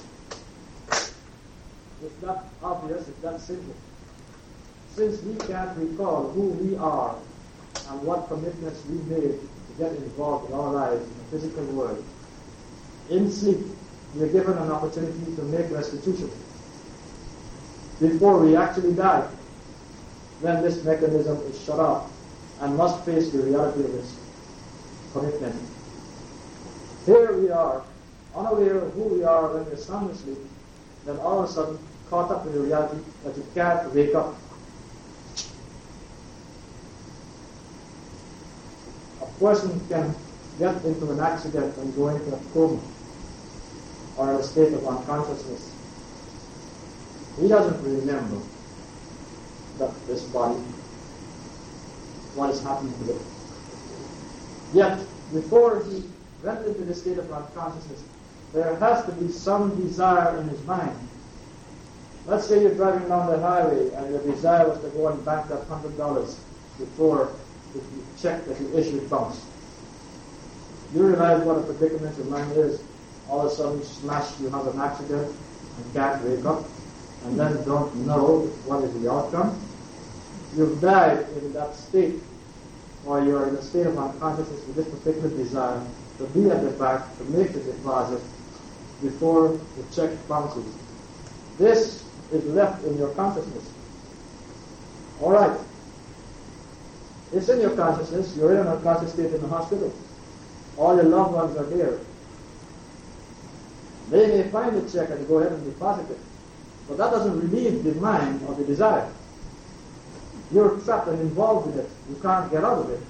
Speaker 1: It's that obvious, it's that simple. Since we can't recall who we are and what commitments we made to get involved in our lives in the physical world, in sleep, we are given an opportunity to make restitution before we actually die, when this mechanism is shut off and must face the reality of its commitment. Here we are, unaware of who we are when we're sound asleep, then all of a sudden caught up with the reality that you can't wake up. A person can get into an accident and go into a coma or a state of unconsciousness. He doesn't remember that this body, what is happening to it. Yet, before he went into the state of unconsciousness, there has to be some desire in his mind. Let's say you're driving down the highway and your desire was to go and bank that $100 before you check that you issued funds. You realize what a predicament your mind is. All of a sudden, smash, you have an accident and can't wake up, and then don't know what is the outcome. You've died in that state, or you're in a state of unconsciousness with this particular desire to be at the bank, to make the deposit before the check bounces. This is left in your consciousness. All right. It's in your consciousness. You're in an unconscious state in the hospital. All your loved ones are there. They may find the check and go ahead and deposit it. But that doesn't relieve the mind of the desire. You're trapped and involved in it. You can't get out of it.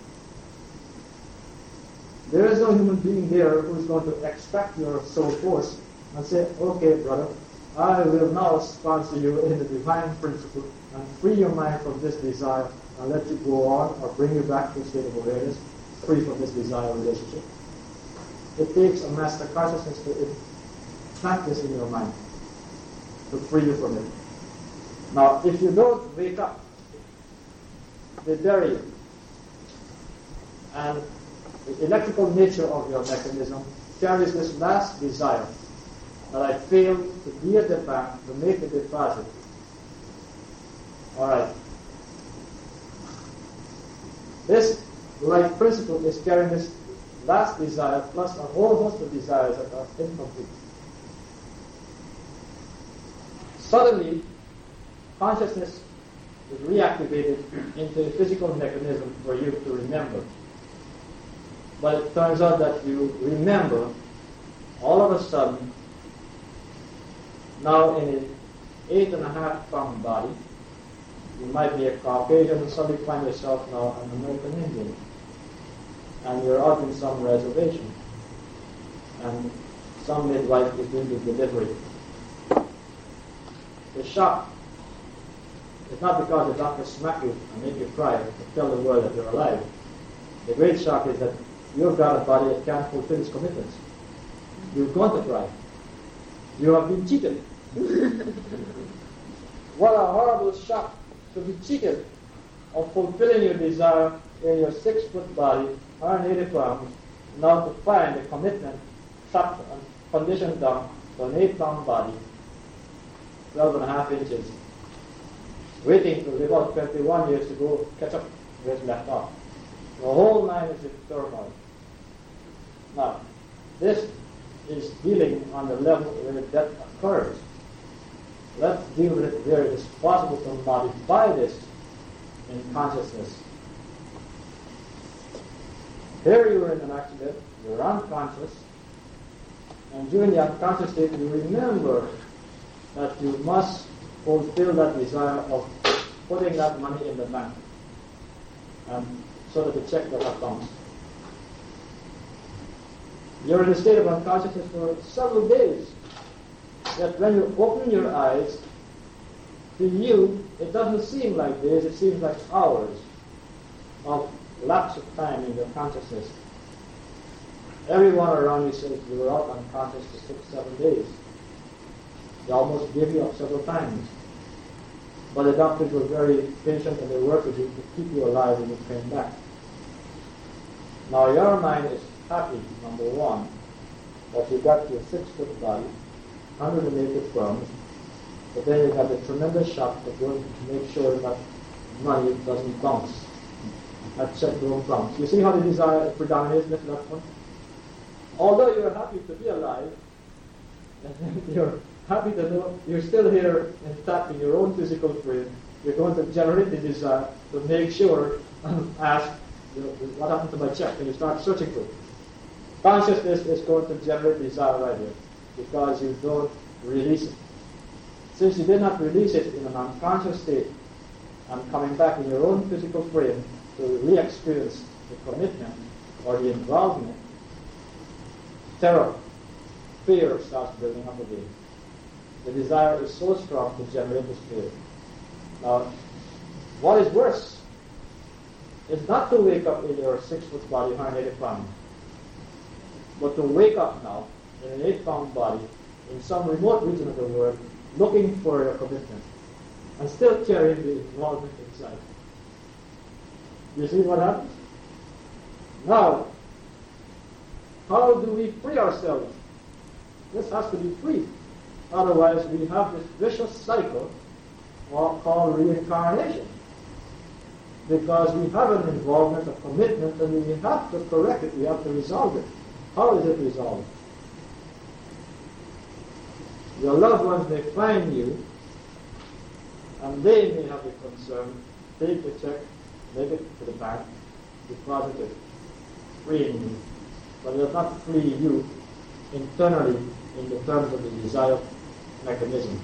Speaker 1: There is no human being there who is going to extract your soul force and say, okay, brother, I will now sponsor you in the divine principle and free your mind from this desire and let you go on or bring you back to a state of awareness free from this desire relationship. It takes a master consciousness to plant this in your mind, to free you from it. Now, if you don't wake up, they bury you. And the electrical nature of your mechanism carries this last desire that I failed to be at the bank to make a deposit. All right. This life principle is carrying this last desire plus a whole host of desires that are incomplete. Suddenly, consciousness is reactivated into a physical mechanism for you to remember. But it turns out that you remember all of a sudden, now in an 8.5-pound body, you might be a Caucasian and suddenly find yourself now an American Indian. And you're out in some reservation. And some midwife is doing the delivery. The shock is not because the doctor smack you and make you cry to tell the world that you're alive. The great shock is that you've got a body that can't fulfill its commitments. You're going to cry. You have been cheated. What a horrible shock to be cheated of fulfilling your desire in your 6-foot body, 180 pounds, now to find a commitment chopped and conditioned down to an 8-pound body, 12.5 inches, waiting to live out 21 years to go catch up where it's left off. The whole mind is in turmoil. Now, this is dealing on the level where death occurs. Let's deal with it where it is possible to modify this in consciousness. Here you are in an accident, you're unconscious, and during the unconscious state you remember that you must fulfill that desire of putting that money in the bank, and so that the check never comes. You're in a state of unconsciousness for several days. That when you open your eyes, to you, it doesn't seem like days, it seems like hours of lapse of time in your consciousness. Everyone around you says you were out unconscious for 6-7 days. They almost gave you up several times. But the doctors were very patient and they worked with you to keep you alive when you came back. Now your mind is happy, number one, that you got your 6-foot body, 180 pounds, but then you have the tremendous shock of going to make sure that money doesn't bounce. That check don't bounce. You see how the desire predominates at that point? Although you're happy to be alive, you're happy to know you're still here intact in your own physical frame, you're going to generate the desire to make sure and ask, what happened to my check? And you start searching for it. Consciousness is going to generate desire right here because you don't release it. Since you did not release it in an unconscious state and coming back in your own physical frame to re-experience the commitment or the involvement, terror, fear starts building up again. The desire is so strong to generate this fear. Now, what is worse is not to wake up in your 6-foot body, 180 pounds, but to wake up now in an 8-pound body in some remote region of the world looking for your commitment and still carrying the involvement inside. You see what happens? Now, how do we free ourselves? This has to be free. Otherwise, we have this vicious cycle called reincarnation. Because we have an involvement, a commitment, and we have to correct it, we have to resolve it. How is it resolved? Your loved ones may find you, and they may have the concern, take the check, make it to the bank, deposit it, freeing you. But it does not free you internally in the terms of the desire mechanism.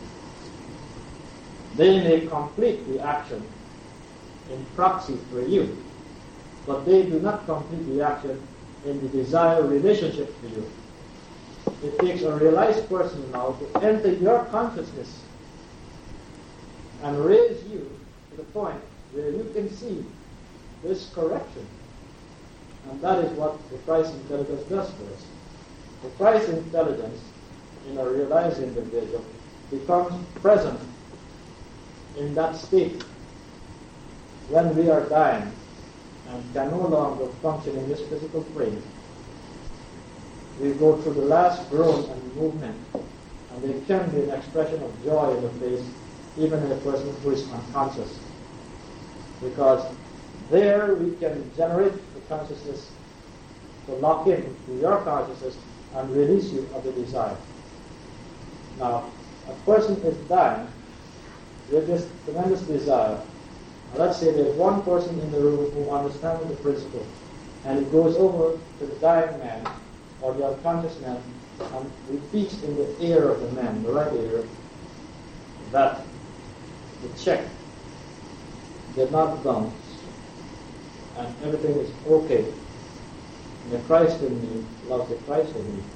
Speaker 1: They may complete the action in proxy for you, but they do not complete the action in the desired relationship to you. It takes a realized person now to enter your consciousness and raise you to the point where you can see this correction. And that is what the Christ intelligence does for us. The Christ intelligence in a realized individual becomes present in that state when we are dying and can no longer function in this physical frame. We go through the last groan and movement, and there can be an expression of joy in the face, even in a person who is unconscious. Because there we can generate the consciousness to lock in to your consciousness and release you of the desire. Now, a person is dying with this tremendous desire. Now, let's say there's one person in the room who understands the principle and it goes over to the dying man or the unconscious man and repeats in the ear of the man, the right ear, that the check did not bounce and everything is okay. And the Christ in me loves the Christ in me.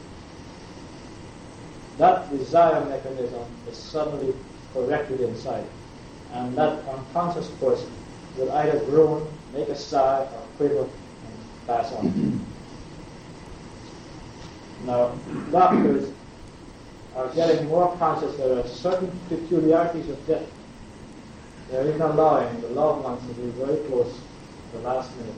Speaker 1: That desire mechanism is suddenly corrected inside. And that unconscious person will either groan, make a sigh, or quiver and pass on. Now, doctors are getting more conscious there are certain peculiarities of death. They're even allowing the loved ones to be very close to the last minute.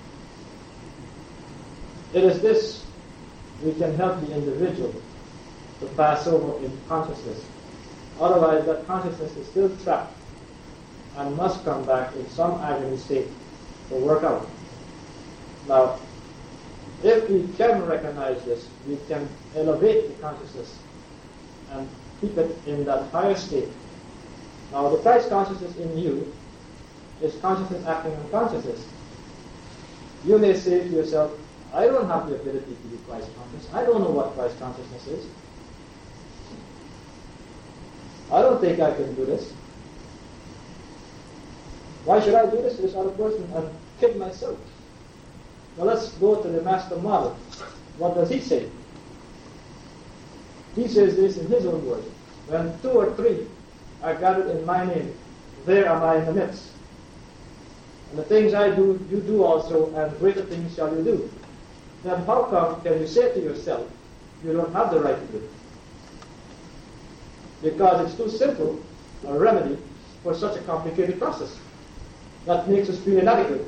Speaker 1: It is this we can help the individual to pass over in consciousness. Otherwise, that consciousness is still trapped and must come back in some agony state to work out. Now, if we can recognize this, we can elevate the consciousness and keep it in that higher state. Now, the Christ consciousness in you is consciousness acting on consciousness. You may say to yourself, I don't have the ability to be Christ conscious. I don't know what Christ consciousness is. I don't think I can do this. Why should I do this to this other person and kid myself? Now let's go to the master model. What does he say? He says this in his own words. When 2 or 3 are gathered in my name, there am I in the midst. And the things I do, you do also, and greater things shall you do. Then how come can you say to yourself, you don't have the right to do it? Because it's too simple a remedy for such a complicated process that makes us feel inadequate.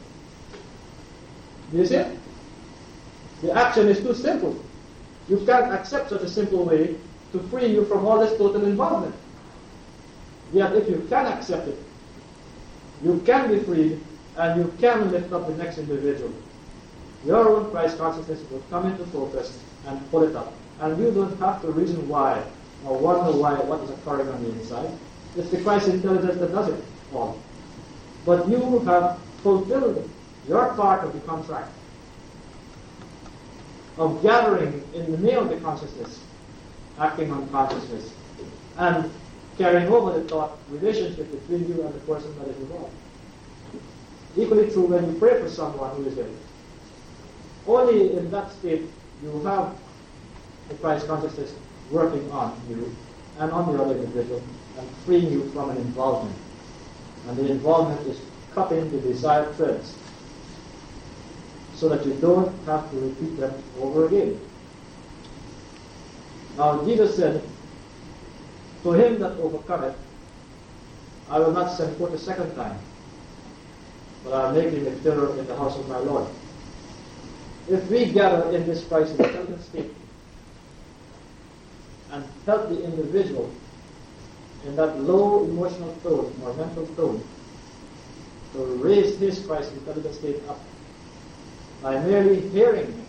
Speaker 1: Do you see it? The action is too simple. You can't accept such a simple way to free you from all this total involvement. Yet if you can accept it, you can be free and you can lift up the next individual. Your own Christ consciousness will come into focus and pull it up. And you don't have to reason why or wonder why what is occurring on the inside. It's the Christ intelligence that does it all. But you have fulfilled your part of the contract of gathering in the name of the consciousness, acting on consciousness, and carrying over the thought relationship between you and the person that is involved. Equally true when you pray for someone who is ill. Only in that state you have the Christ consciousness working on you and on the other individual and freeing you from an involvement. And the involvement is cutting the desired threads so that you don't have to repeat them over again. Now Jesus said, to him that overcometh, I will not send forth a second time, but I will make him a pillar in the house of my Lord. If we gather in this Christ intelligent state and help the individual in that low emotional tone or mental tone to raise his Christ intelligent state up by merely hearing him,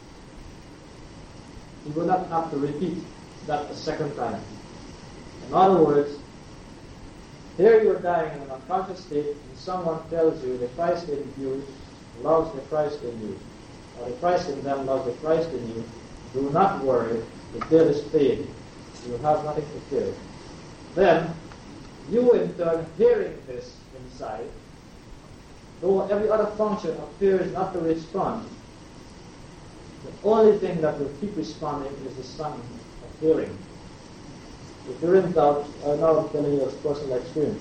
Speaker 1: he will not have to repeat that a second time. In other words, here you're dying in an unconscious state and someone tells you the Christ in you loves the Christ in you, or the Christ in them loves the Christ in you. Do not worry, the bill is paid. You have nothing to fear. Then, you in turn hearing this inside, though every other function appears not to respond, the only thing that will keep responding is the sound of hearing. If you're in doubt, I'm now telling you a personal experience.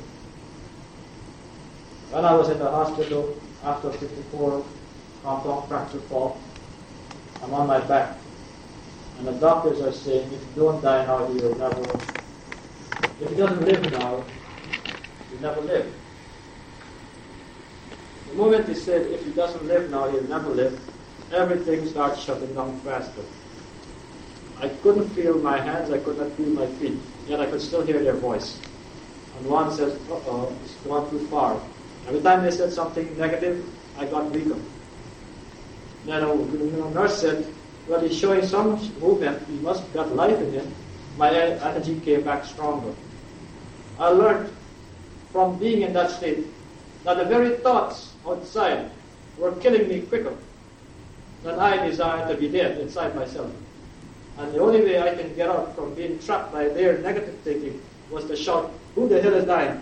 Speaker 1: When I was in the hospital after 54 compound fracture fall, I'm on my back. And the doctors are saying, if you don't die now, he will never, if he doesn't live now, he'll never live. The moment he said, if he doesn't live now, he'll never live, everything starts shutting down faster. I couldn't feel my hands, I could not feel my feet, yet I could still hear their voice. And one says, uh-oh, it's gone too far. Every time they said something negative, I got weaker. Then a nurse said, well, he's showing some movement, he must have got life in him. My energy came back stronger. I learned from being in that state that the very thoughts outside were killing me quicker that I desire to be dead inside myself. And the only way I can get out from being trapped by their negative thinking was to shout, "Who the hell is dying?"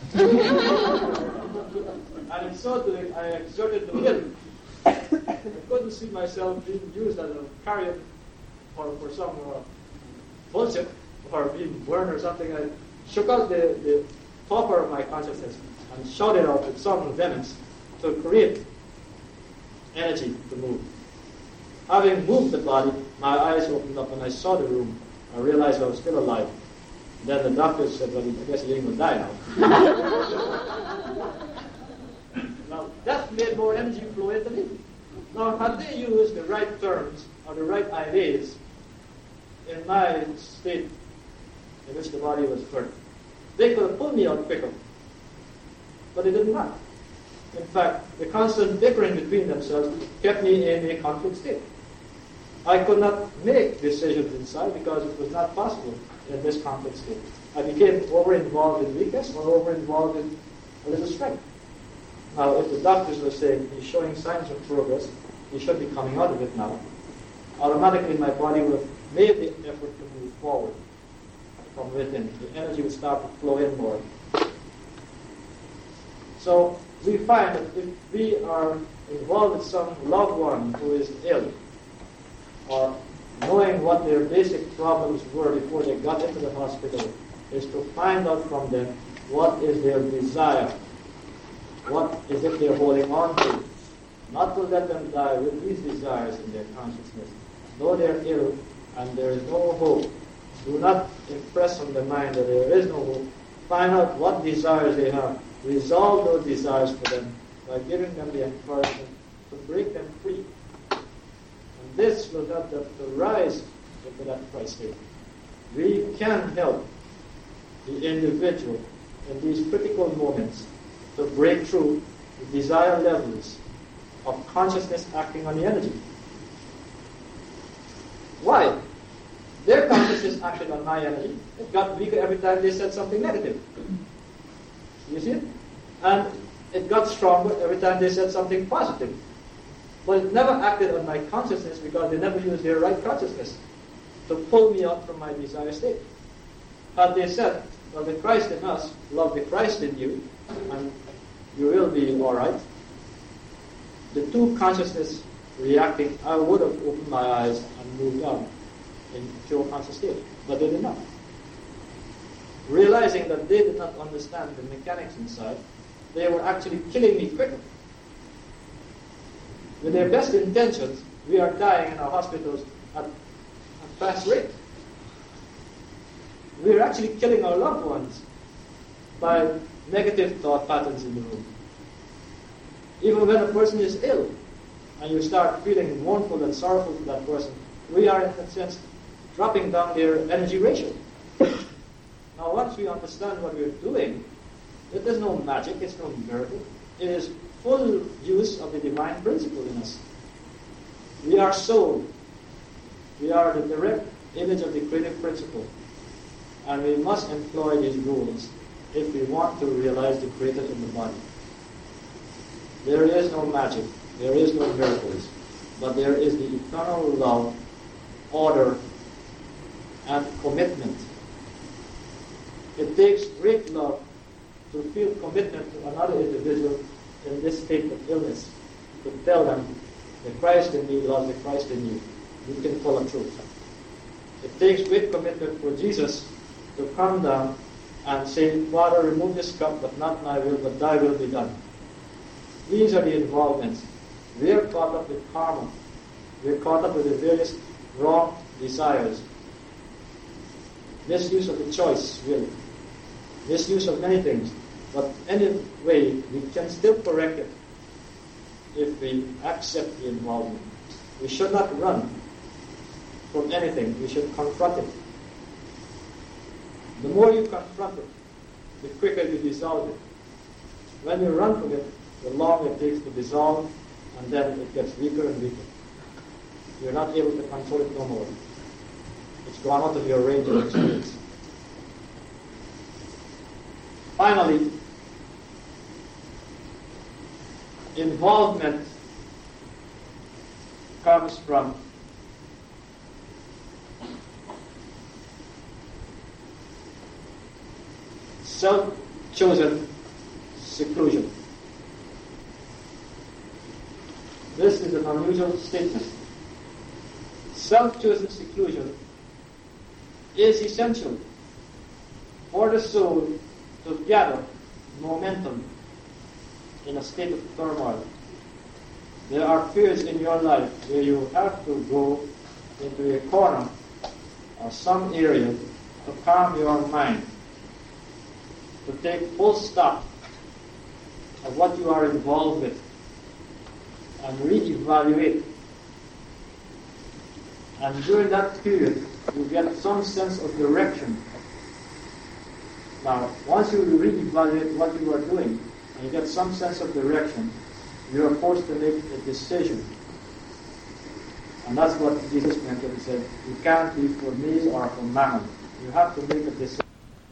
Speaker 1: And in so doing, I exerted the will. I couldn't see myself being used as a carrier for some bullshit or being burned or something. I shook out the topper of my consciousness and shouted out with some vehemence to create energy to move. Having moved the body, my eyes opened up and I saw the room. I realized I was still alive. Then the doctor said, "Well, I guess you ain't going to die now." Now, that made more energy flow into me. Now, had they used the right terms or the right ideas in my state in which the body was hurt, they could have pulled me out quicker. But they did not. In fact, the constant bickering between themselves kept me in a conflict state. I could not make decisions inside because it was not possible in this conflict state. I became over-involved in weakness or over-involved in a little strength. Now, if the doctors were saying he's showing signs of progress, he should be coming out of it now, automatically my body would have made the effort to move forward from within. The energy would start to flow in more. So we find that if we are involved with some loved one who is ill, or knowing what their basic problems were before they got into the hospital, is to find out from them what is their desire, what is it they're holding on to. Not to let them die with these desires in their consciousness. Though they're ill and there is no hope, do not impress on the mind that there is no hope. Find out what desires they have. Resolve those desires for them by giving them the encouragement to break them free. And this will help them to rise into that Christ state. We can help the individual in these critical moments to break through the desired levels of consciousness acting on the energy. Why? Their consciousness acted on my energy. It got weaker every time they said something negative. You see it? And it got stronger every time they said something positive. But it never acted on my consciousness because they never used their right consciousness to pull me out from my desired state. Had they said, "Well, the Christ in us, love the Christ in you, and you will be all right," the two consciousness reacting, I would have opened my eyes and moved on in pure conscious state. But they did not. Realizing that they did not understand the mechanics inside, they were actually killing me quicker. With their best intentions, we are dying in our hospitals at a fast rate. We are actually killing our loved ones by negative thought patterns in the room. Even when a person is ill, and you start feeling mournful and sorrowful for that person, we are, in a sense, dropping down their energy ratio. Now, once we understand what we're doing, it is no magic, it's no miracle. It is full use of the divine principle in us. We are soul. We are the direct image of the creative principle. And we must employ these rules if we want to realize the Creator in the body. There is no magic. There is no miracles. But there is the eternal love, order, and commitment. It takes great love to feel commitment to another individual in this state of illness, to tell them, the Christ in me loves the Christ in you. You can follow through. It takes great commitment for Jesus to come down and say, "Father, remove this cup, but not my will, but thy will be done." These are the involvements. We are caught up with karma. We are caught up with the various wrong desires. Misuse of the choice will. Misuse of many things. But anyway, we can still correct it if we accept the involvement. We should not run from anything. We should confront it. The more you confront it, the quicker you dissolve it. When you run from it, the longer it takes to dissolve, and then it gets weaker and weaker. You're not able to control it no more. It's gone out of your range of experience. Finally, involvement comes from self-chosen seclusion. This is an unusual statement. Self-chosen seclusion is essential for the soul to gather momentum in a state of turmoil. There are periods in your life where you have to go into a corner or some area to calm your mind, to take full stock of what you are involved with and reevaluate. And during that period, you get some sense of direction. Now, once you reevaluate what you are doing and you get some sense of direction, you are forced to make a decision. And that's what Jesus meant when he said, you can't be for me or for mammon. You have to make a decision.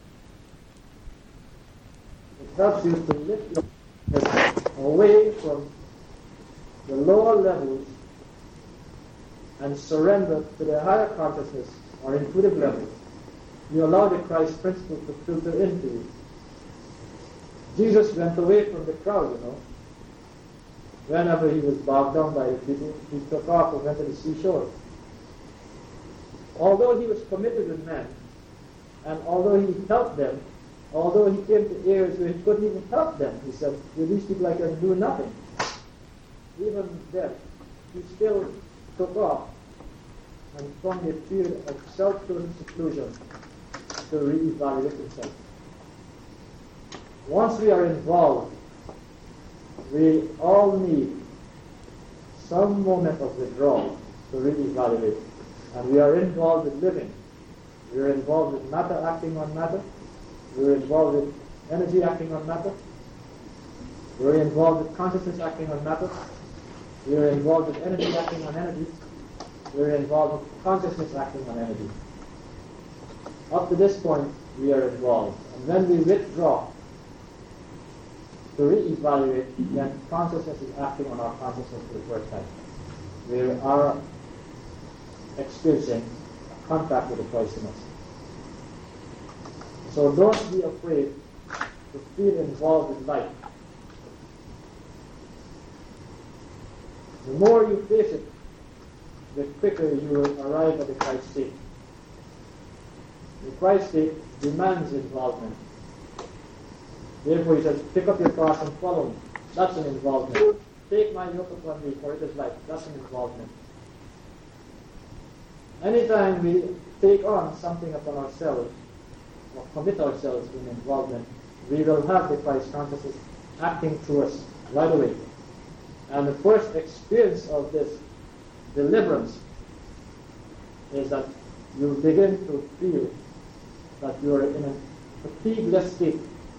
Speaker 1: It helps you to lift yourself away from the lower levels and surrender to the higher consciousness or intuitive levels. You allow the Christ principle to filter into you. Jesus went away from the crowd, Whenever he was bogged down by the people, he took off and went to the seashore. Although he was committed with men, and although he helped them, although he came to areas where he couldn't even help them, he said, with these people I can do nothing. Even then, he still took off and from the period of self-chosen seclusion to reevaluate himself. Once we are involved, we all need some moment of withdrawal to reevaluate. And we are involved with living. We are involved with matter acting on matter. We are involved with energy acting on matter. We are involved with consciousness acting on matter. We are involved with energy acting on energy. We are involved with consciousness acting on energy. Up to this point, we are involved. And when we withdraw to reevaluate, then consciousness is acting on our consciousness for the first time. We are experiencing contact with the Christ in us. So don't be afraid to feel involved with life. The more you face it, the quicker you will arrive at the Christ state. The Christ state demands involvement. Therefore he says, pick up your cross and follow me. That's an involvement. Take my yoke upon me, for it is light. That's an involvement. Anytime we take on something upon ourselves, or commit ourselves in involvement, we will have the Christ consciousness acting through us right away. And the first experience of this deliverance is that you begin to feel that you are in a fatigueless state.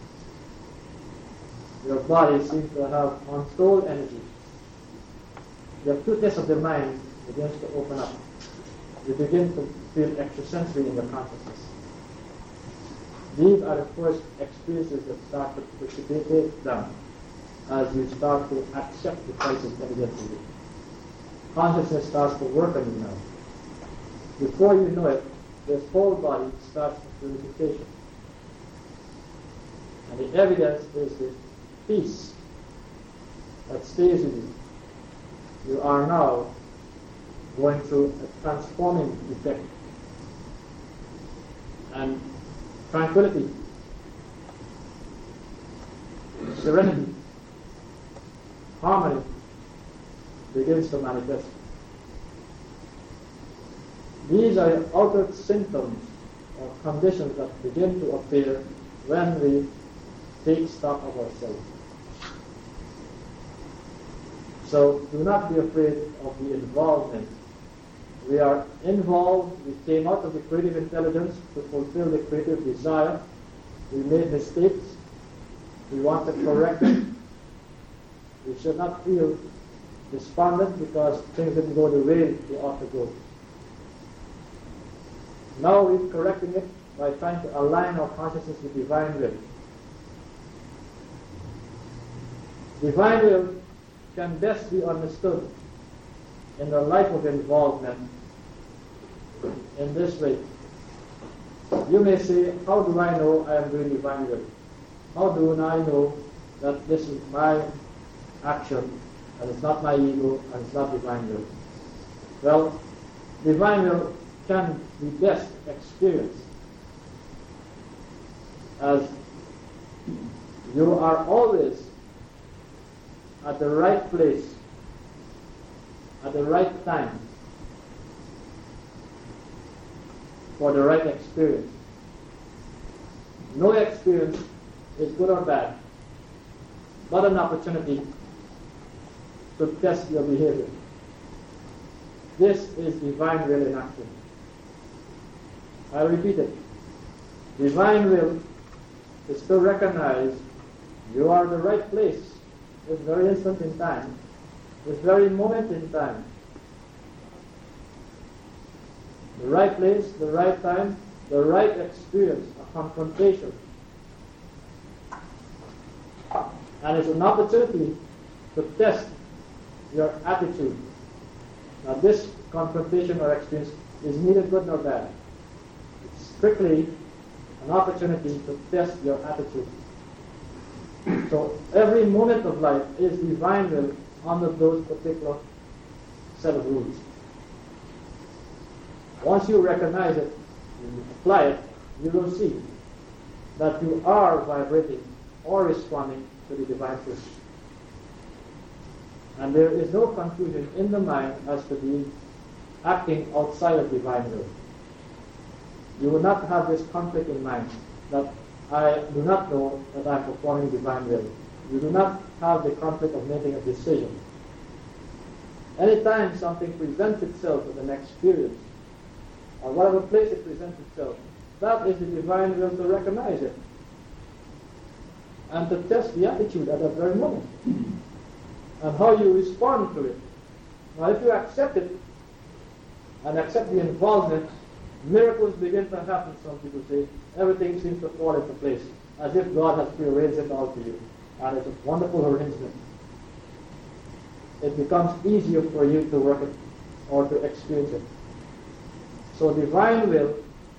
Speaker 1: Your body seems to have untold energy. The acuteness of the mind begins to open up. You begin to feel extrasensory in your consciousness. These are the first experiences that start to precipitate down as you start to accept the Christ intelligence in you. Consciousness starts to work on you now. Before you know it, this whole body starts purification. And the evidence is the peace that stays with you. You are now going through a transforming effect. And tranquility, serenity, harmony begins to manifest. These are the outer symptoms or conditions that begin to appear when we take stock of ourselves. So do not be afraid of the involvement. We are involved. We came out of the creative intelligence to fulfill the creative desire. We made mistakes. We want to correct them. We should not feel despondent because things didn't go the way they ought to go. Now we're correcting it by trying to align our consciousness with divine will. Divine will can best be understood in the life of involvement in this way. You may say, how do I know I am doing divine will? How do I know that this is my action and it's not my ego and it's not divine will? Well, divine will can be best experienced as you are always at the right place, at the right time, for the right experience. No experience is good or bad, but an opportunity to test your behavior. This is divine will in action. I repeat it. Divine will is to recognize you are in the right place, this very instant in time, this very moment in time. The right place, the right time, the right experience, a confrontation. And it's an opportunity to test your attitude. Now this confrontation or experience is neither good nor bad. It's strictly an opportunity to test your attitude. So every moment of life is divine will under those particular set of rules. Once you recognize it, you apply it, you will see that you are vibrating or responding to the divine truth. And there is no confusion in the mind as to be acting outside of divine will. You will not have this conflict in mind that I do not know that I am performing divine will. You do not have the conflict of making a decision. Anytime something presents itself with an experience, or whatever place it presents itself, that is the divine will to recognize it and to test the attitude at that very moment and how you respond to it. Now, if you accept it and accept the involvement, miracles begin to happen. Some people say everything seems to fall into place as if God has prearranged it all for you, and it's a wonderful arrangement. It becomes easier for you to work it or to experience it. So divine will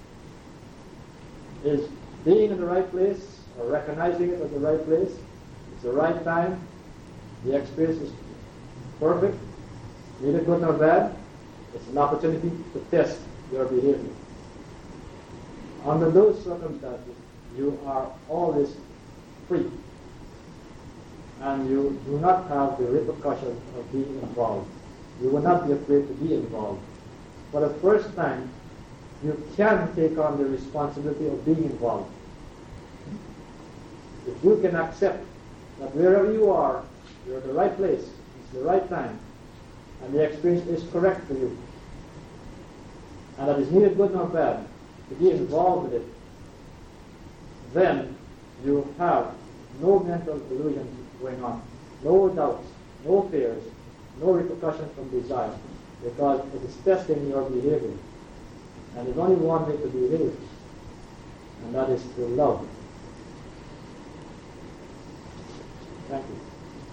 Speaker 1: is being in the right place or recognizing it at the right place. It's the right time. The experience is perfect, neither good nor bad. It's an opportunity to test your behavior. Under those circumstances, you are always free. And you do not have the repercussions of being involved. You will not be afraid to be involved. For the first time, you can take on the responsibility of being involved. If you can accept that wherever you are, you're at the right place, it's the right time, and the experience is correct for you, and that is neither good nor bad, to be involved with it, then you have no mental illusions going on, no doubts, no fears, no repercussions from desire, because it is testing your behavior. And there's only one way to behave, and that is to love. Thank you.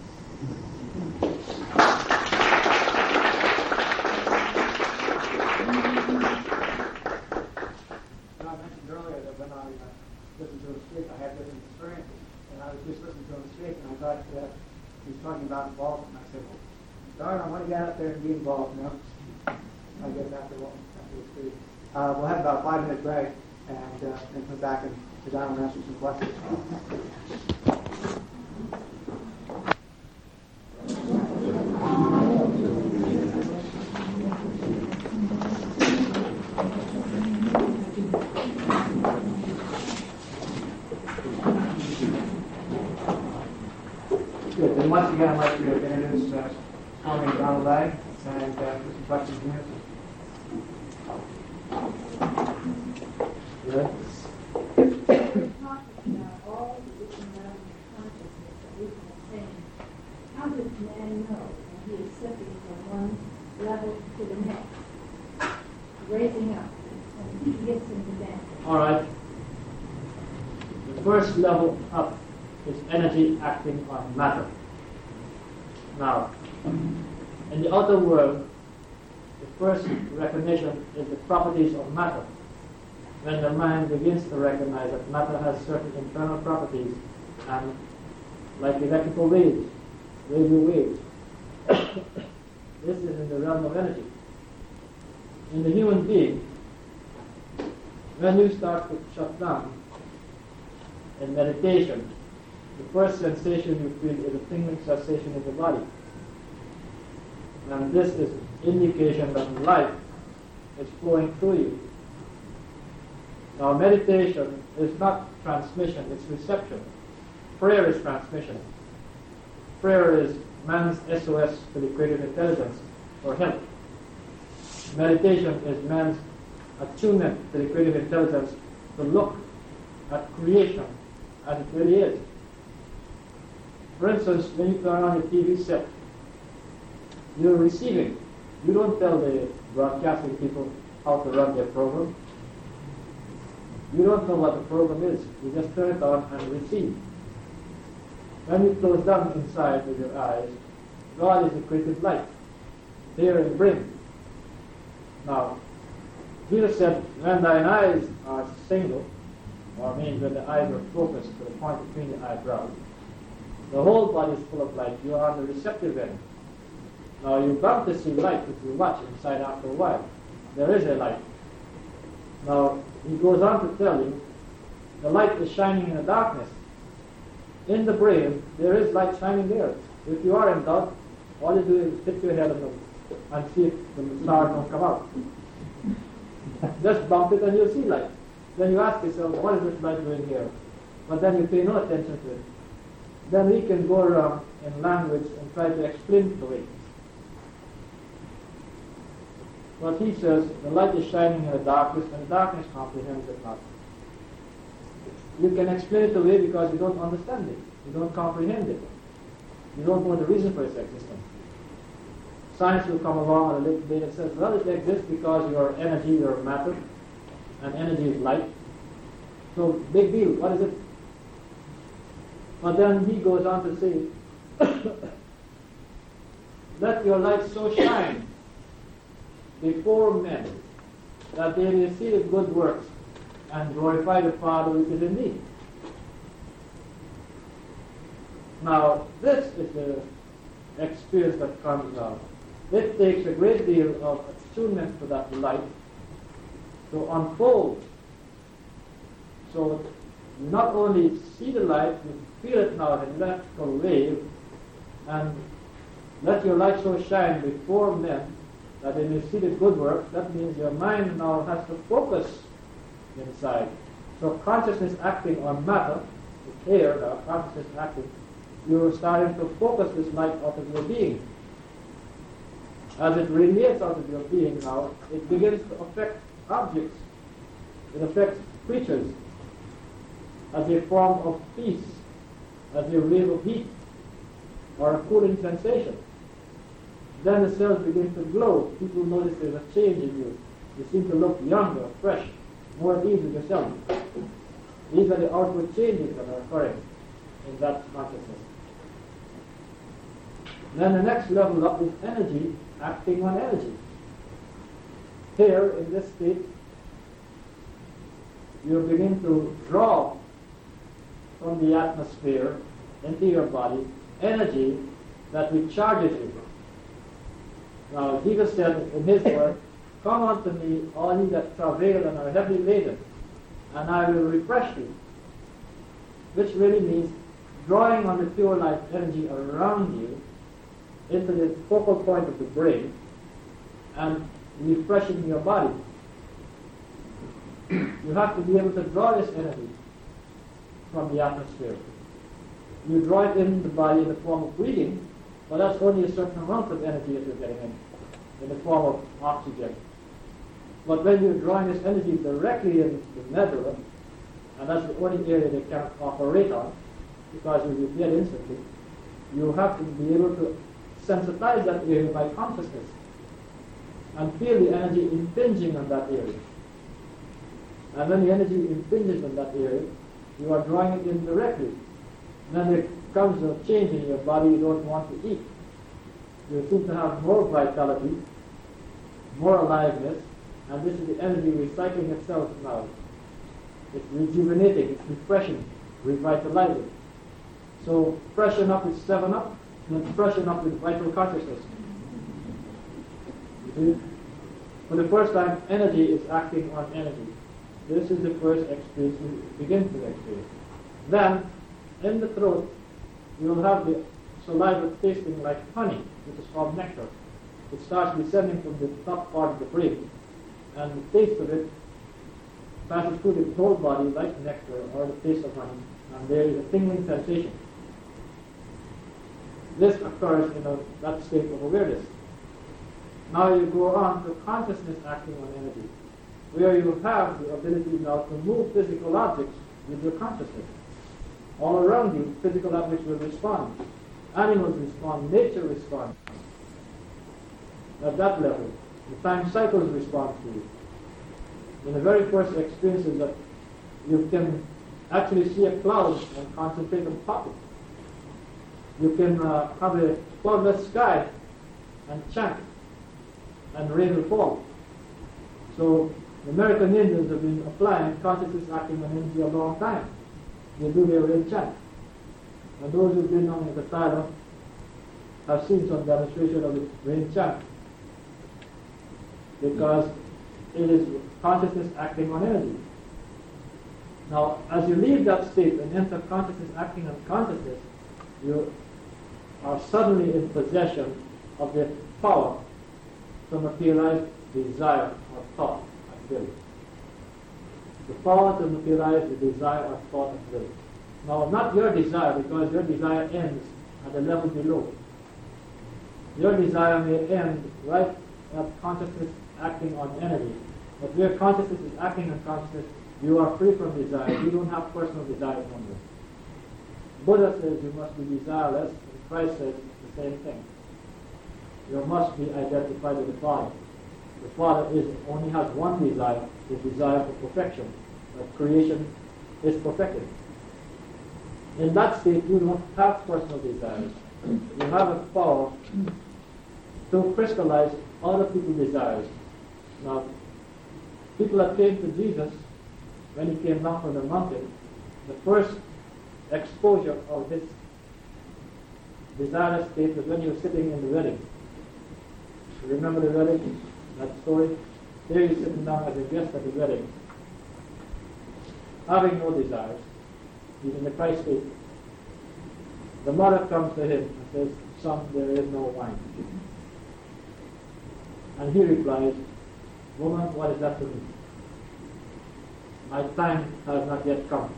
Speaker 8: I mentioned earlier that when I listened to him speak, I had different experiences. And I was just listening to him speak, and I thought that he was talking about involvement. And I said, well, darn, I want to get out there and be involved, you know. I guess after the speech. We'll have about a 5-minute break, and then come back and sit down and answer some questions. Good. And once again, I'd like to introduce Tommy and Donald Lang, and put some questions and answers.
Speaker 1: Good.
Speaker 3: Talking about all the different levels of consciousness that we can attain. How does man know that he is slipping from one level to the next, raising up, and he gets into that?
Speaker 1: All right. The first level up is energy acting on matter. Now, in the outer world, the first recognition is the properties of matter. When the mind begins to recognize that matter has certain internal properties, and like electrical waves, radio waves, this is in the realm of energy. In the human being, when you start to shut down in meditation, the first sensation you feel is a tingling sensation in the body. And this is indication that life is flowing through you. Now meditation is not transmission, it's reception. Prayer is transmission. Prayer is man's SOS to the creative intelligence for help. Meditation is man's attunement to the creative intelligence to look at creation as it really is. For instance, when you turn on your TV set, you're receiving. You don't tell the broadcasting people how to run their program. You don't know what the program is. You just turn it on and receive. When you close down inside with your eyes, God is the creative light, there and bring. Now, Jesus said, when thine eyes are single, or means when the eyes are focused to the point between the eyebrows, the whole body is full of light. You are on the receptive end. Now, you're bound to see light if you watch inside after a while. There is a light. Now, he goes on to tell you, the light is shining in the darkness. In the brain, there is light shining there. If you are in doubt, all you do is hit your head and see if the stars don't come out. Just bump it and you'll see light. Then you ask yourself, what is this light doing here? But then you pay no attention to it. Then we can go around in language and try to explain it away. But he says, the light is shining in the darkness, and the darkness comprehends it not. You can explain it away because you don't understand it. You don't comprehend it. You don't know the reason for its existence. Science will come along and a little bit and says, well, it exists because your energy, your matter, and energy is light. So, big deal. What is it? But then he goes on to say, let your light so shine before men that they may see the good works and glorify the Father which is in thee. Now, this is the experience that comes out. It takes a great deal of attunement to that light to unfold. So, you not only see the light, you feel it now in an electrical wave, and let your light so shine before men that they may see the good work. That means your mind now has to focus inside. So consciousness acting on matter, the air, the consciousness acting, you're starting to focus this light out of your being. As it radiates out of your being now, it begins to affect objects. It affects creatures as a form of peace, as a wave of heat, or a cooling sensation. Then the cells begin to glow. People notice there's a change in you. You seem to look younger, fresh, more at ease with yourself. These are the outward changes that are occurring in that consciousness. Then the next level up is energy acting on energy. Here, in this state, you begin to draw from the atmosphere into your body energy that recharges you. Now, Jesus said in his word, come unto me, all ye that travail and are heavily laden, and I will refresh you. Which really means drawing on the pure life energy around you into the focal point of the brain and refreshing your body. You have to be able to draw this energy from the atmosphere. You draw it in the body in the form of breathing, but that's only a certain amount of energy that you're getting in the form of oxygen. But when you're drawing this energy directly in the medulla, and that's the only area they can't operate on, because you'll be dead instantly, you have to be able to sensitize that area by consciousness and feel the energy impinging on that area. And when the energy impinges on that area, you are drawing it in directly. Then there comes a change in your body. You don't want to eat. You seem to have more vitality, more aliveness, and this is the energy recycling itself now. It's rejuvenating, it's refreshing, revitalizing. So freshen up with 7-Up, and freshen up with vital consciousness. You see? For the first time, energy is acting on energy. This is the first experience we begin to experience. Then, in the throat, you'll have the saliva tasting like honey, which is called nectar. It starts descending from the top part of the brain, and the taste of it passes through the whole body like nectar or the taste of honey, and there is a tingling sensation. This occurs in that state of awareness. Now you go on to consciousness acting on energy, where you have the ability now to move physical objects with your consciousness. All around you, physical objects will respond. Animals respond, nature responds. At that level, the time cycles respond to you. In the very first experiences that you can actually see a cloud and concentrate on topic. You can have a cloudless sky and chant, and rain will fall. So the American Indians have been applying consciousness acting on energy a long time. They do their rain chant. And those who've been on the Qatar have seen some demonstration of the rain chant, because it is consciousness acting on energy. Now, as you leave that state and enter consciousness acting on consciousness, you are suddenly in possession of the power to materialize desire or thought and will. The power to materialize the desire or thought and will. Now, not your desire, because your desire ends at the level below. Your desire may end right at consciousness acting on energy. But where consciousness is acting on consciousness, you are free from desire. You don't have personal desire anymore. Buddha says you must be desireless, and Christ says the same thing. You must be identified with the Father. The Father only has one desire, the desire for perfection, that creation is perfected. In that state, you don't have personal desires. You have a power to crystallize other people's desires. Now, people that came to Jesus when he came down from the mountain, the first exposure of this desirous state was when he was sitting in the wedding. You remember the wedding, that story? There he's sitting down as a guest at the wedding, having no desires. He's in the Christ state. The mother comes to him and says, "Son, there is no wine." And he replies, "Woman, what is that to me? My time has not yet come."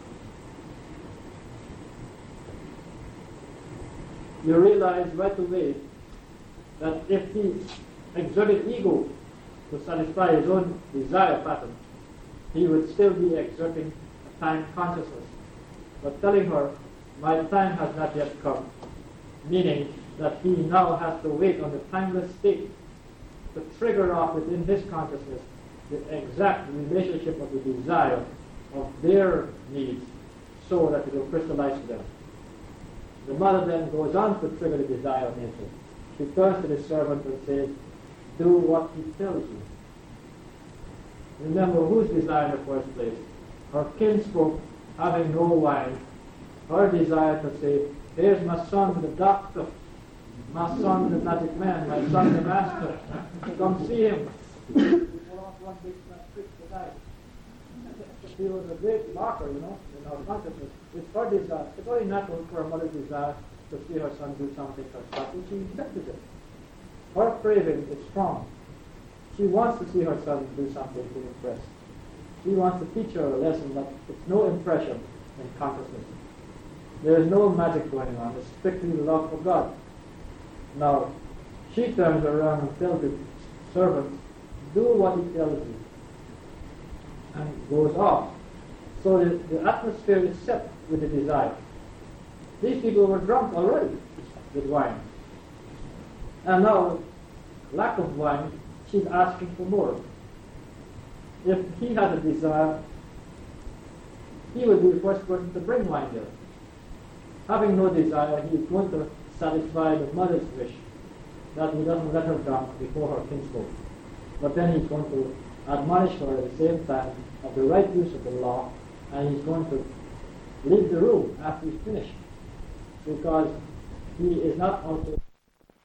Speaker 1: You realize right away that if he exerted ego to satisfy his own desire pattern, he would still be exerting a time consciousness. But telling her, "My time has not yet come," meaning that he now has to wait on the timeless state to trigger off within his consciousness the exact relationship of the desire of their needs so that it will crystallize to them. The mother then goes on to trigger the desire of nature. She turns to the servant and says, "Do what he tells you." Remember, whose desire in the first place? Her kinsfolk having no wine. Her desire to say, "Here's my son, the doctor. My son, the magic man. My son, the master. Come see him." One big trick to die. She was a great marker, in our consciousness. It's her desire. It's very natural for a mother's desire to see her son do something constructive. She accepted it. Her craving is strong. She wants to see her son do something to impress. She wants to teach her a lesson that it's no impression in consciousness. There is no magic going on. It's strictly the love for God. Now, she turns around and tells the servant, "Do what he tells you," and goes off. So the atmosphere is set with the desire. These people were drunk already with wine. And now, lack of wine, she's asking for more. If he had a desire, he would be the first person to bring wine there. Having no desire, he is going to satisfy the mother's wish that he doesn't let her drunk before her kinsfolk. but then he's going to admonish her at the same time of the right use of the law, and he's going to leave the room after he's finished, because he is not out to